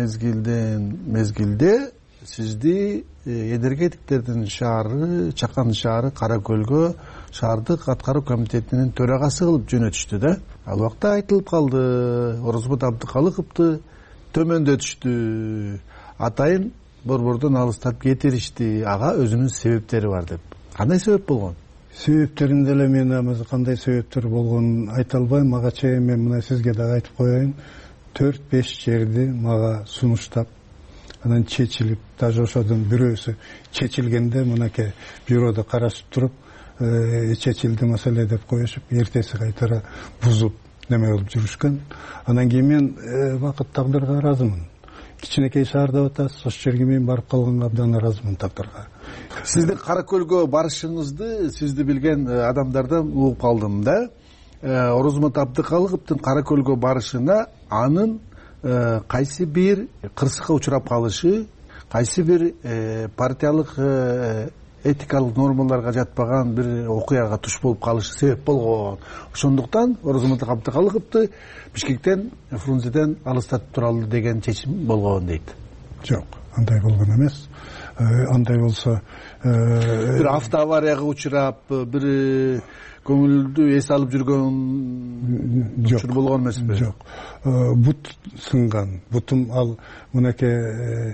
мезгилде сизди энергетиктердин шаары, Чакан шаары Кара Көлгө шаардык аткаруу комитетинин төрагасы кылып жөнөтүштү да. Ал убакта айтылып калды, Орозмат Абдыкалыковду төмөндөтүштү. атайын борбордон алыстап кетиришти, ага өзүнүн себептери бар деп. Кандай себеп болгон? Себептерин деле мен кандай себептер болгонун айта албайм. Ага чейин мен мына сизге дагы айтып коеюн. 4-5 жерди мага сунуштап, анан чечилип, даже ошодон бирөөсү чечилгенде мынакей бюрода карашып туруп, чечилди маселе деп коюшуп, эртеси кайтара бузуп неме болуп жүрүшкөн. Анан кийин мен бакыт тагдырга ыраазымын. Кичинекей шаарда атасыз, ошол жерге мен барып калганга абдан ыраазымын тагдырга. Сиздин Кара Көлгө барышыңызды сизди билген адамдардан угуп калдым да. Орозмат Абдыкалыковдун Кара Көлгө барышына анын кайсы бир кырсыкка учурап калышы, кайсы бир партиялык этикалык нормаларга жатпаган бир окуяга туш болуп калышы себеп болгон. Ошондуктан Орозмат Абдыкалыковду Бишкектен, Фрунзеден алыстатып туралы деген чечим болгон дейт. Жок, андай болгон эмес. Андай болсо бир автоаварияга учурап, бир көңүлдү эс алып жүргөн учур болгон эмеспи? Жок. Бут сынган. Бутум ал мынакей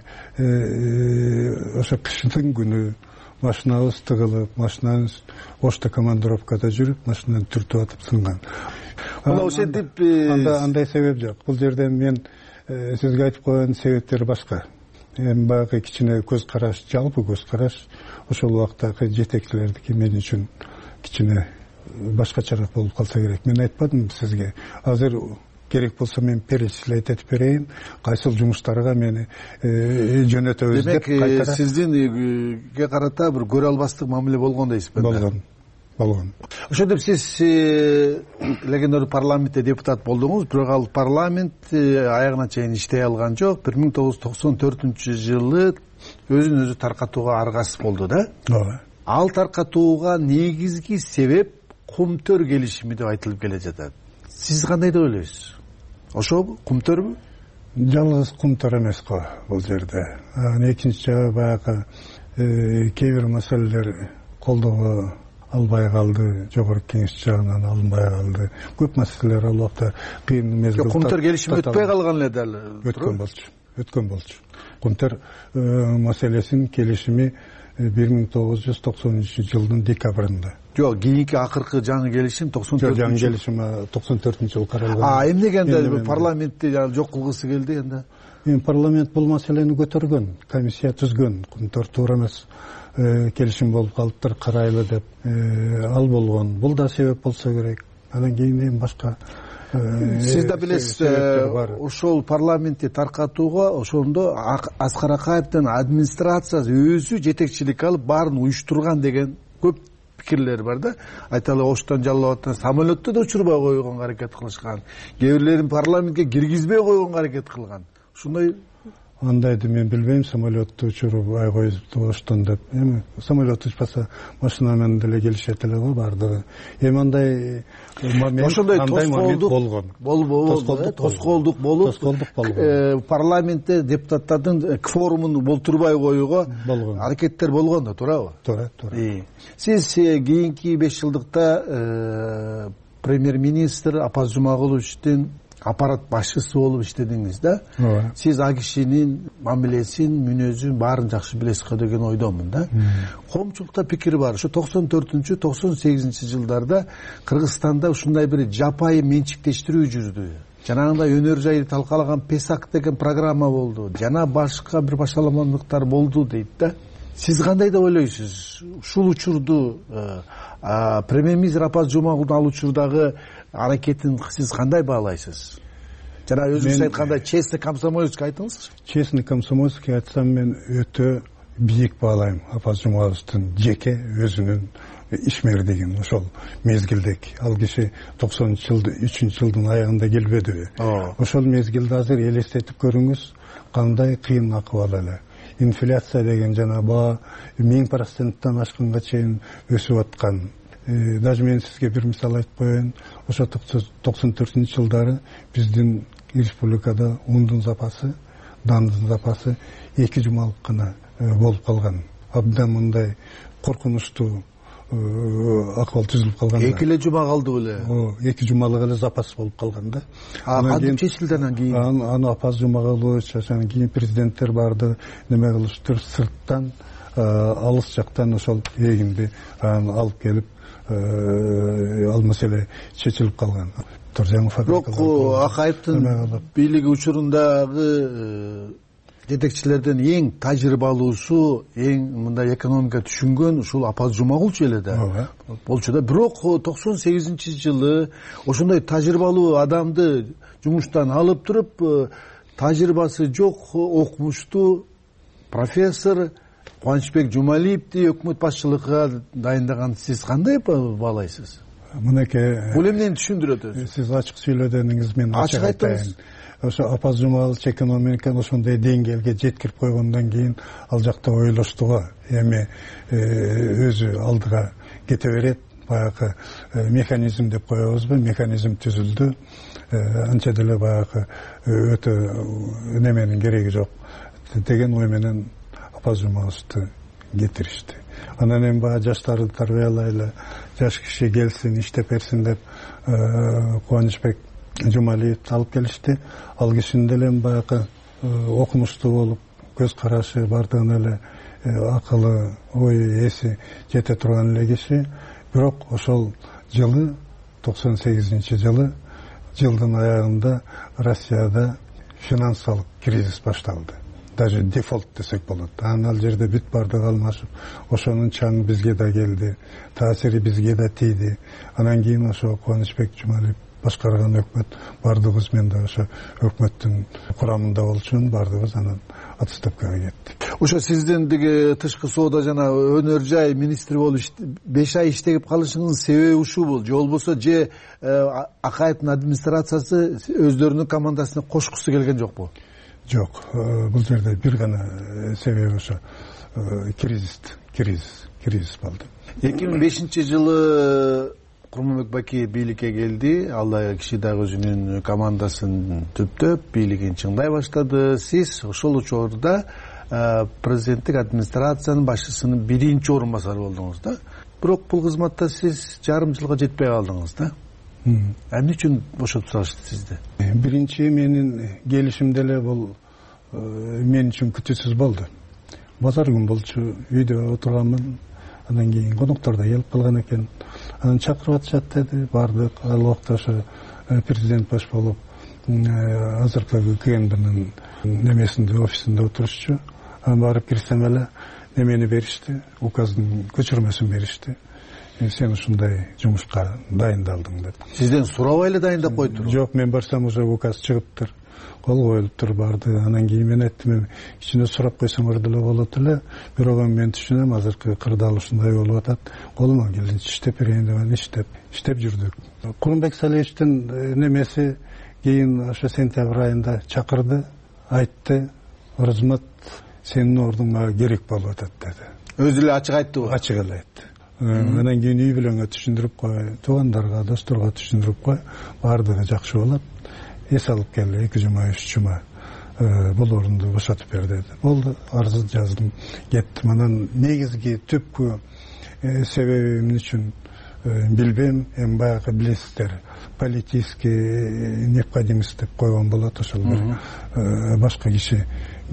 ошо кыштын күнү машинабыз тыгылып, машинабыз Ошто командировкада жүрүп, машинаны түртүп атып сынган. Мына ошентип андай себеп жок. Бул жерде мен сизге айтып койгон себептер башка. Эми баягы кичине көз караш, жалпы көз караш ошол убактагы жетекчилердики мен үчүн кичине башкачараак болуп калса керек. Мен айтпадым сизге. Азыр керек болсо мен перечислять этип берейин, кайсыл жумуштарга мени жөнөтөбүз деп кайтара. Демек, сиздинге карата бир көрө албастык мамиле болгон дейсизби? Болгон. Ошентип сиз легендарлуу парламентте депутат болдуңуз, бирок ал парламент аягына чейин иштей алган жок. 1994-жылы өзүн өзү таркатууга аргасыз болду да? Ооба. Ал таркатууга негизги себеп Кумтөр келишими деп айтылып келе жатат. Сиз кандай деп ойлойсуз? Ошо Кумтөрбү? Жалгыз Кумтөр эмес го бул жерде. Экинчи жагы баягы кээ бир маселелер колдоого албай калды, жогорку кеңеш жагынан алынбай калды. Көп маселелер ал убакта кыйын мезгил. Кумтөр келишими өтпөй калган эле дал. Өткөн болчу. Кумтөр маселесин келишими 1993-жылдын декабрында. Жок, кийинки акыркы жаңы келишим 94-жылы. Жаңы келишим 94-жылы каралган. Эмнеге анда парламентти жок кылгысы келди анда? Парламент бул маселени көтөргөн, комиссия түзгөн. Кумтөр туура эмес келишим болуп калыптыр, карайлы деп ал болгон. Бул да себеп болсо керек. Анан кийин башка сиз да билесиз, ошол парламентти таркатууга ошондо Аскар Акаевдин администрациясы өзү жетекчилик алып баарын уюштурган деген көп пикирлер бар да. Айталы Оштон жаллап аттан самолетту да учурбай койгонго аракет кылышкан. Кээ бирлерин парламентке киргизбей койгонго аракет кылган. Ушундай андайды мен билбейм, самолетту учурбай коюпту Оштон деп. Эми самолет учпаса машина менен деле келишет эле го бардыгы. Эми андай ошондой тоскоолдук болгон. Тоскоолдук болуп, парламентте депутаттардын кворумун болтурбай коюуга аракеттер болгон да, туурабы? Туура. Сиз кийинки 5 жылдыкта премьер-министр Апаз Жумагуловичтин аппарат башчысы болуп иштедиңиз да? Сиз а кишинин мамилесин, мүнөзүн баарын жакшы билесиз го деген ойдомун да. Коомчулукта пикир бар. Ошо 94-98-жылдарда Кыргызстанда ушундай бир жапайы менчиктештирүү жүрдү. Жанагындай өнөр жайды талкалаган Песак деген программа болду. Жана башка бир башаламандыктар болду дейт да. Сиз кандай деп ойлойсуз? Ушул учурду премьер-министр Апаз Жумагулдун ал учурдагы аракетин сиз кандай баалайсыз? Жана өзүңүз айткандай честный комсомольский айтыңызчы. Честный комсомольский айтсам мен өтө бийик баалайм Апаз Жумагуловдун жеке өзүнүн ишмердигин ошол мезгилдеги. Ал киши 93-жылдын аягында келбедиби? Ошол мезгилде азыр элестетип көрүңүз, кандай кыйын акыбал эле. Инфляция деген жана баа 1000%-тан ашканга чейин өсүп аткан. Даже мен сизге бир мисал айтып коеюн. Ошо 94-жылдары биздин республикада ундун запасы, дандын запасы 2 жумалык гана болуп калган. Абдан мындай коркунучтуу акыбал түзүлүп калганда 2 эле жума калды беле? 2 жумалык эле запас болуп калган да. Кантип чечилди анан кийин? Аны апаз жума кылып, анан кийин президенттер барды, неме кылыштыр, сырттан алыс жактан ошол эгинди алып келип, ал маселе чечилип калган. Бирок Акаевдин бийлиги учурундагы жетекчилерден эң тажрыйбалуусу, эң мындай экономика түшүнгөн ушул Апаз Жумагулчу эле да. Болчу да. Бирок 98-жылы ошондой тажрыйбалуу адамды жумуштан алып туруп, тажрыйбасы жок, окумуштуу профессор Кубанычбек Жумалиевди өкмөт башчылыгына дайындаган сиз кандай баалайсыз? Мынакей бул эмнени түшүндүрөт өзү? Сиз ачык сүйлөдүңүз, мен ачык айтайын. Ошо Апаз Жумагулович экономиканы ошондой деңгээлге жеткирип койгондон кийин ал жакта ойлошту го, эми өзү алдыга кете берет, баягы механизм деп коебузбу, механизм түзүлдү. Анча деле баягы өтө неменин кереги жок деген ой менен Апаз Жумагуловичту кетиришти. Анан эми баягы жаштарды тарбиялайлы, жаш киши келсин, иштеп берсин деп Кубанычбек Жумалиевди алып келишти. Ал кишинин деле баягы окумуштуу болуп, көз карашы бардыгын эле акылы, ой эси жете турган эле киши. Бирок ошол жылы 98-жылы жылдын аягында Россияда финансылык кризис башталды. Даже дефолт десек болот. Ал жерде бүт бардыгы алмашып, ошонун чаңы бизге да келди, таасири бизге да тийди. Анан кийин ошо Кубанычбек Жумалиев башкарган өкмөт, бардыгыбыз мен да ошо өкмөттүн курамында болчумун, бардыгыбыз анан отставкага кеттик. Ошо сиздин деги тышкы соода жана өнөр жай министри болуп 5 ай иштеп калышыңыздын себеби ушубу? Же болбосо же Акаевдин администрациясы өздөрүнүн командасына кошкусу келген жокпу? Жок, бул жерде бир гана себеби ошо кризис болду. 2005-жылы Курманбек Бакиев бийликке келди. Ал киши дагы өзүнүн командасын түптөп, бийлигин чыңдай баштады. Сиз ошол учурда президенттик администрациянын башчысынын биринчи орун басары болдуңуз да. Бирок бул кызматта сиз жарым жылга жетпей калдыңыз да. Эмне үчүн бошотуп салышты сизди? Биринчи менин келишим деле бул мен үчүн күтүүсүз болду. Базар күн болчу, үйдө отурганмын. Андан кийин коноктор да келип калган экен. Анан чакырып атышат деди, бардык. Ал убакта ошо президент баш болуп азыркы КНБнын немесинде, офисинде отурушчу. Анан барып кирсем эле немени беришти, указдын көчүрмөсүн беришти. Сен ушундай жумушка дайындалдың деп. Сизден сурабай эле дайындап койду? Жок, мен барсам уже указ чыгыптыр, кол коюлуптур, барды. Анан кийин мен айттым, кичине сурап койсоңор деле болот эле. Бирок мен түшүнөм, азыркы кырдаал ушундай болуп атат. Колуман келгенче иштеп берейин деп иштеп жүрдүк. Курманбек Салиевичтин немеси кийин ошо сентябрь айында чакырды, айтты, Рызмат, сенин ордуң мага керек болуп атат деди. Өзү эле ачык айттыбы? Ачык эле айтты. Анан кийин үй бүлөңө түшүндүрүп кой, туугандарга, досторго түшүндүрүп кой, баардыгы жакшы болот. Эс алып кел, 2 жума, 3 жума бул орунду бошотуп бер деди. Болду, арыз жаздым, кеттим. Анан негизги түпкү себеби эмне үчүн билбейм, эми баягы билесиздер, политический необходимость деп койгон болот, ошол бир башка киши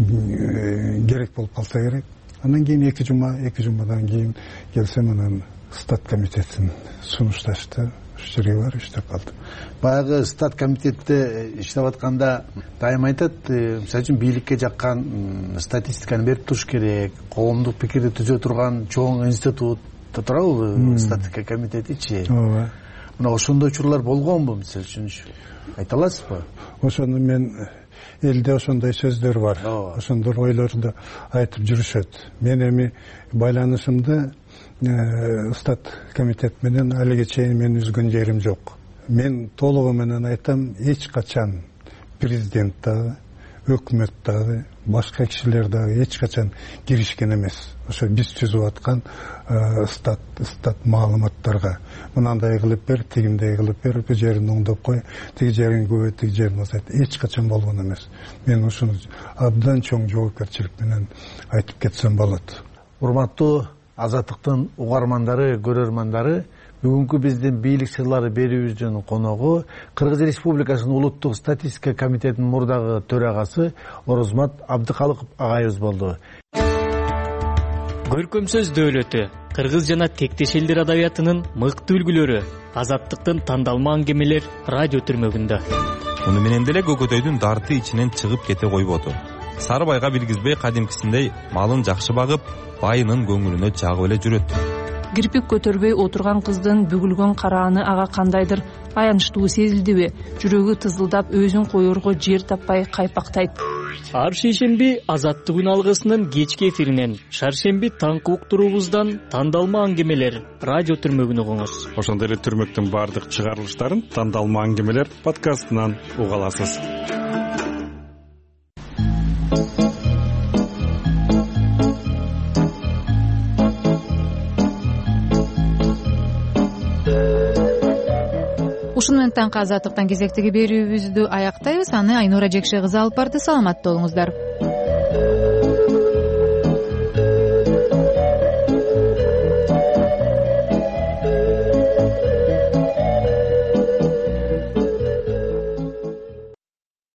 керек болуп калса керек. Анан кийин 2 жумадан кийин келсем, анан стат комитетин сунушташты. Ушул жерге барып иштеп калдым. Баягы стат комитетте иштеп атканда дайым айтат, мисалы үчүн бийликке жаккан статистиканы берип туруш керек, коомдук пикирди түзө турган чоң институт турабы статистика комитетичи. Ооба. Мына ошондой учурлар болгонбу, мисалы үчүн айта аласызбы? Ошону мен элде ошондой сөздөр бар. Ошондор ойлорду айтып жүрүшөт. Мен эми байланышымды стат комитет менен алиге чейин мен үзгөн жерим жок. Мен толугу менен айтам, эч качан президент дагы, өкмөт дагы, башка кишилер дагы эч качан киришкен эмес. Ошо биз түзүп аткан стат маалыматтарга мынандай кылып бер, тигиндей кылып бер, бу жерин оңдоп кой, тиги жерин көбөйт, тиги жерин азайт. Эч качан болгон эмес. Мен ушуну абдан чоң жоопкерчилик менен айтып кетсем болот. Урматтуу Азаттыктын угармандары, көрөрмандары, бүгүнкү биздин бийлик сырлары берүүбүздүн коногу Кыргыз Республикасынын Улуттук статистика комитетинин мурдагы төрагасы Орозмат Абдыкалыков агайыбыз болду. Көркөм сөз дөөлөтү, кыргыз жана тектеш элдер адабиятынын мыкты үлгүлөрү, азаттыктын тандалма аңгемелер радио түрмөгүндө. Муну менен деле көкөтөйдүн дарты ичинен чыгып кете койбоду. Сары байга билгизбей кадимкисиндей малын жакшы багып, байынын көңүлүнө жагып эле жүрөт. Кирпик көтөрбөй отурган кыздын бүгүлгөн карааны ага кандайдыр аянычтуу сезилдиби? Жүрөгү тызылдап, өзүн коерго жер таппай кайпактайт. Ар шейшемби Азаттык үн алгысынын кечки эфиринен, шаршемби таңкы уктуруубуздан тандалма аңгемелер радио түрмөгүн угуңуз. Ошондой эле түрмөктүн баардык чыгарылыштарын тандалма аңгемелер подкастынан уга аласыз. Ушуну менен таңкы азаттыктан кезектеги берүүбүздү аяктайбыз. Аны Айнура Жекше кызы алып барды. Саламатта болуңуздар.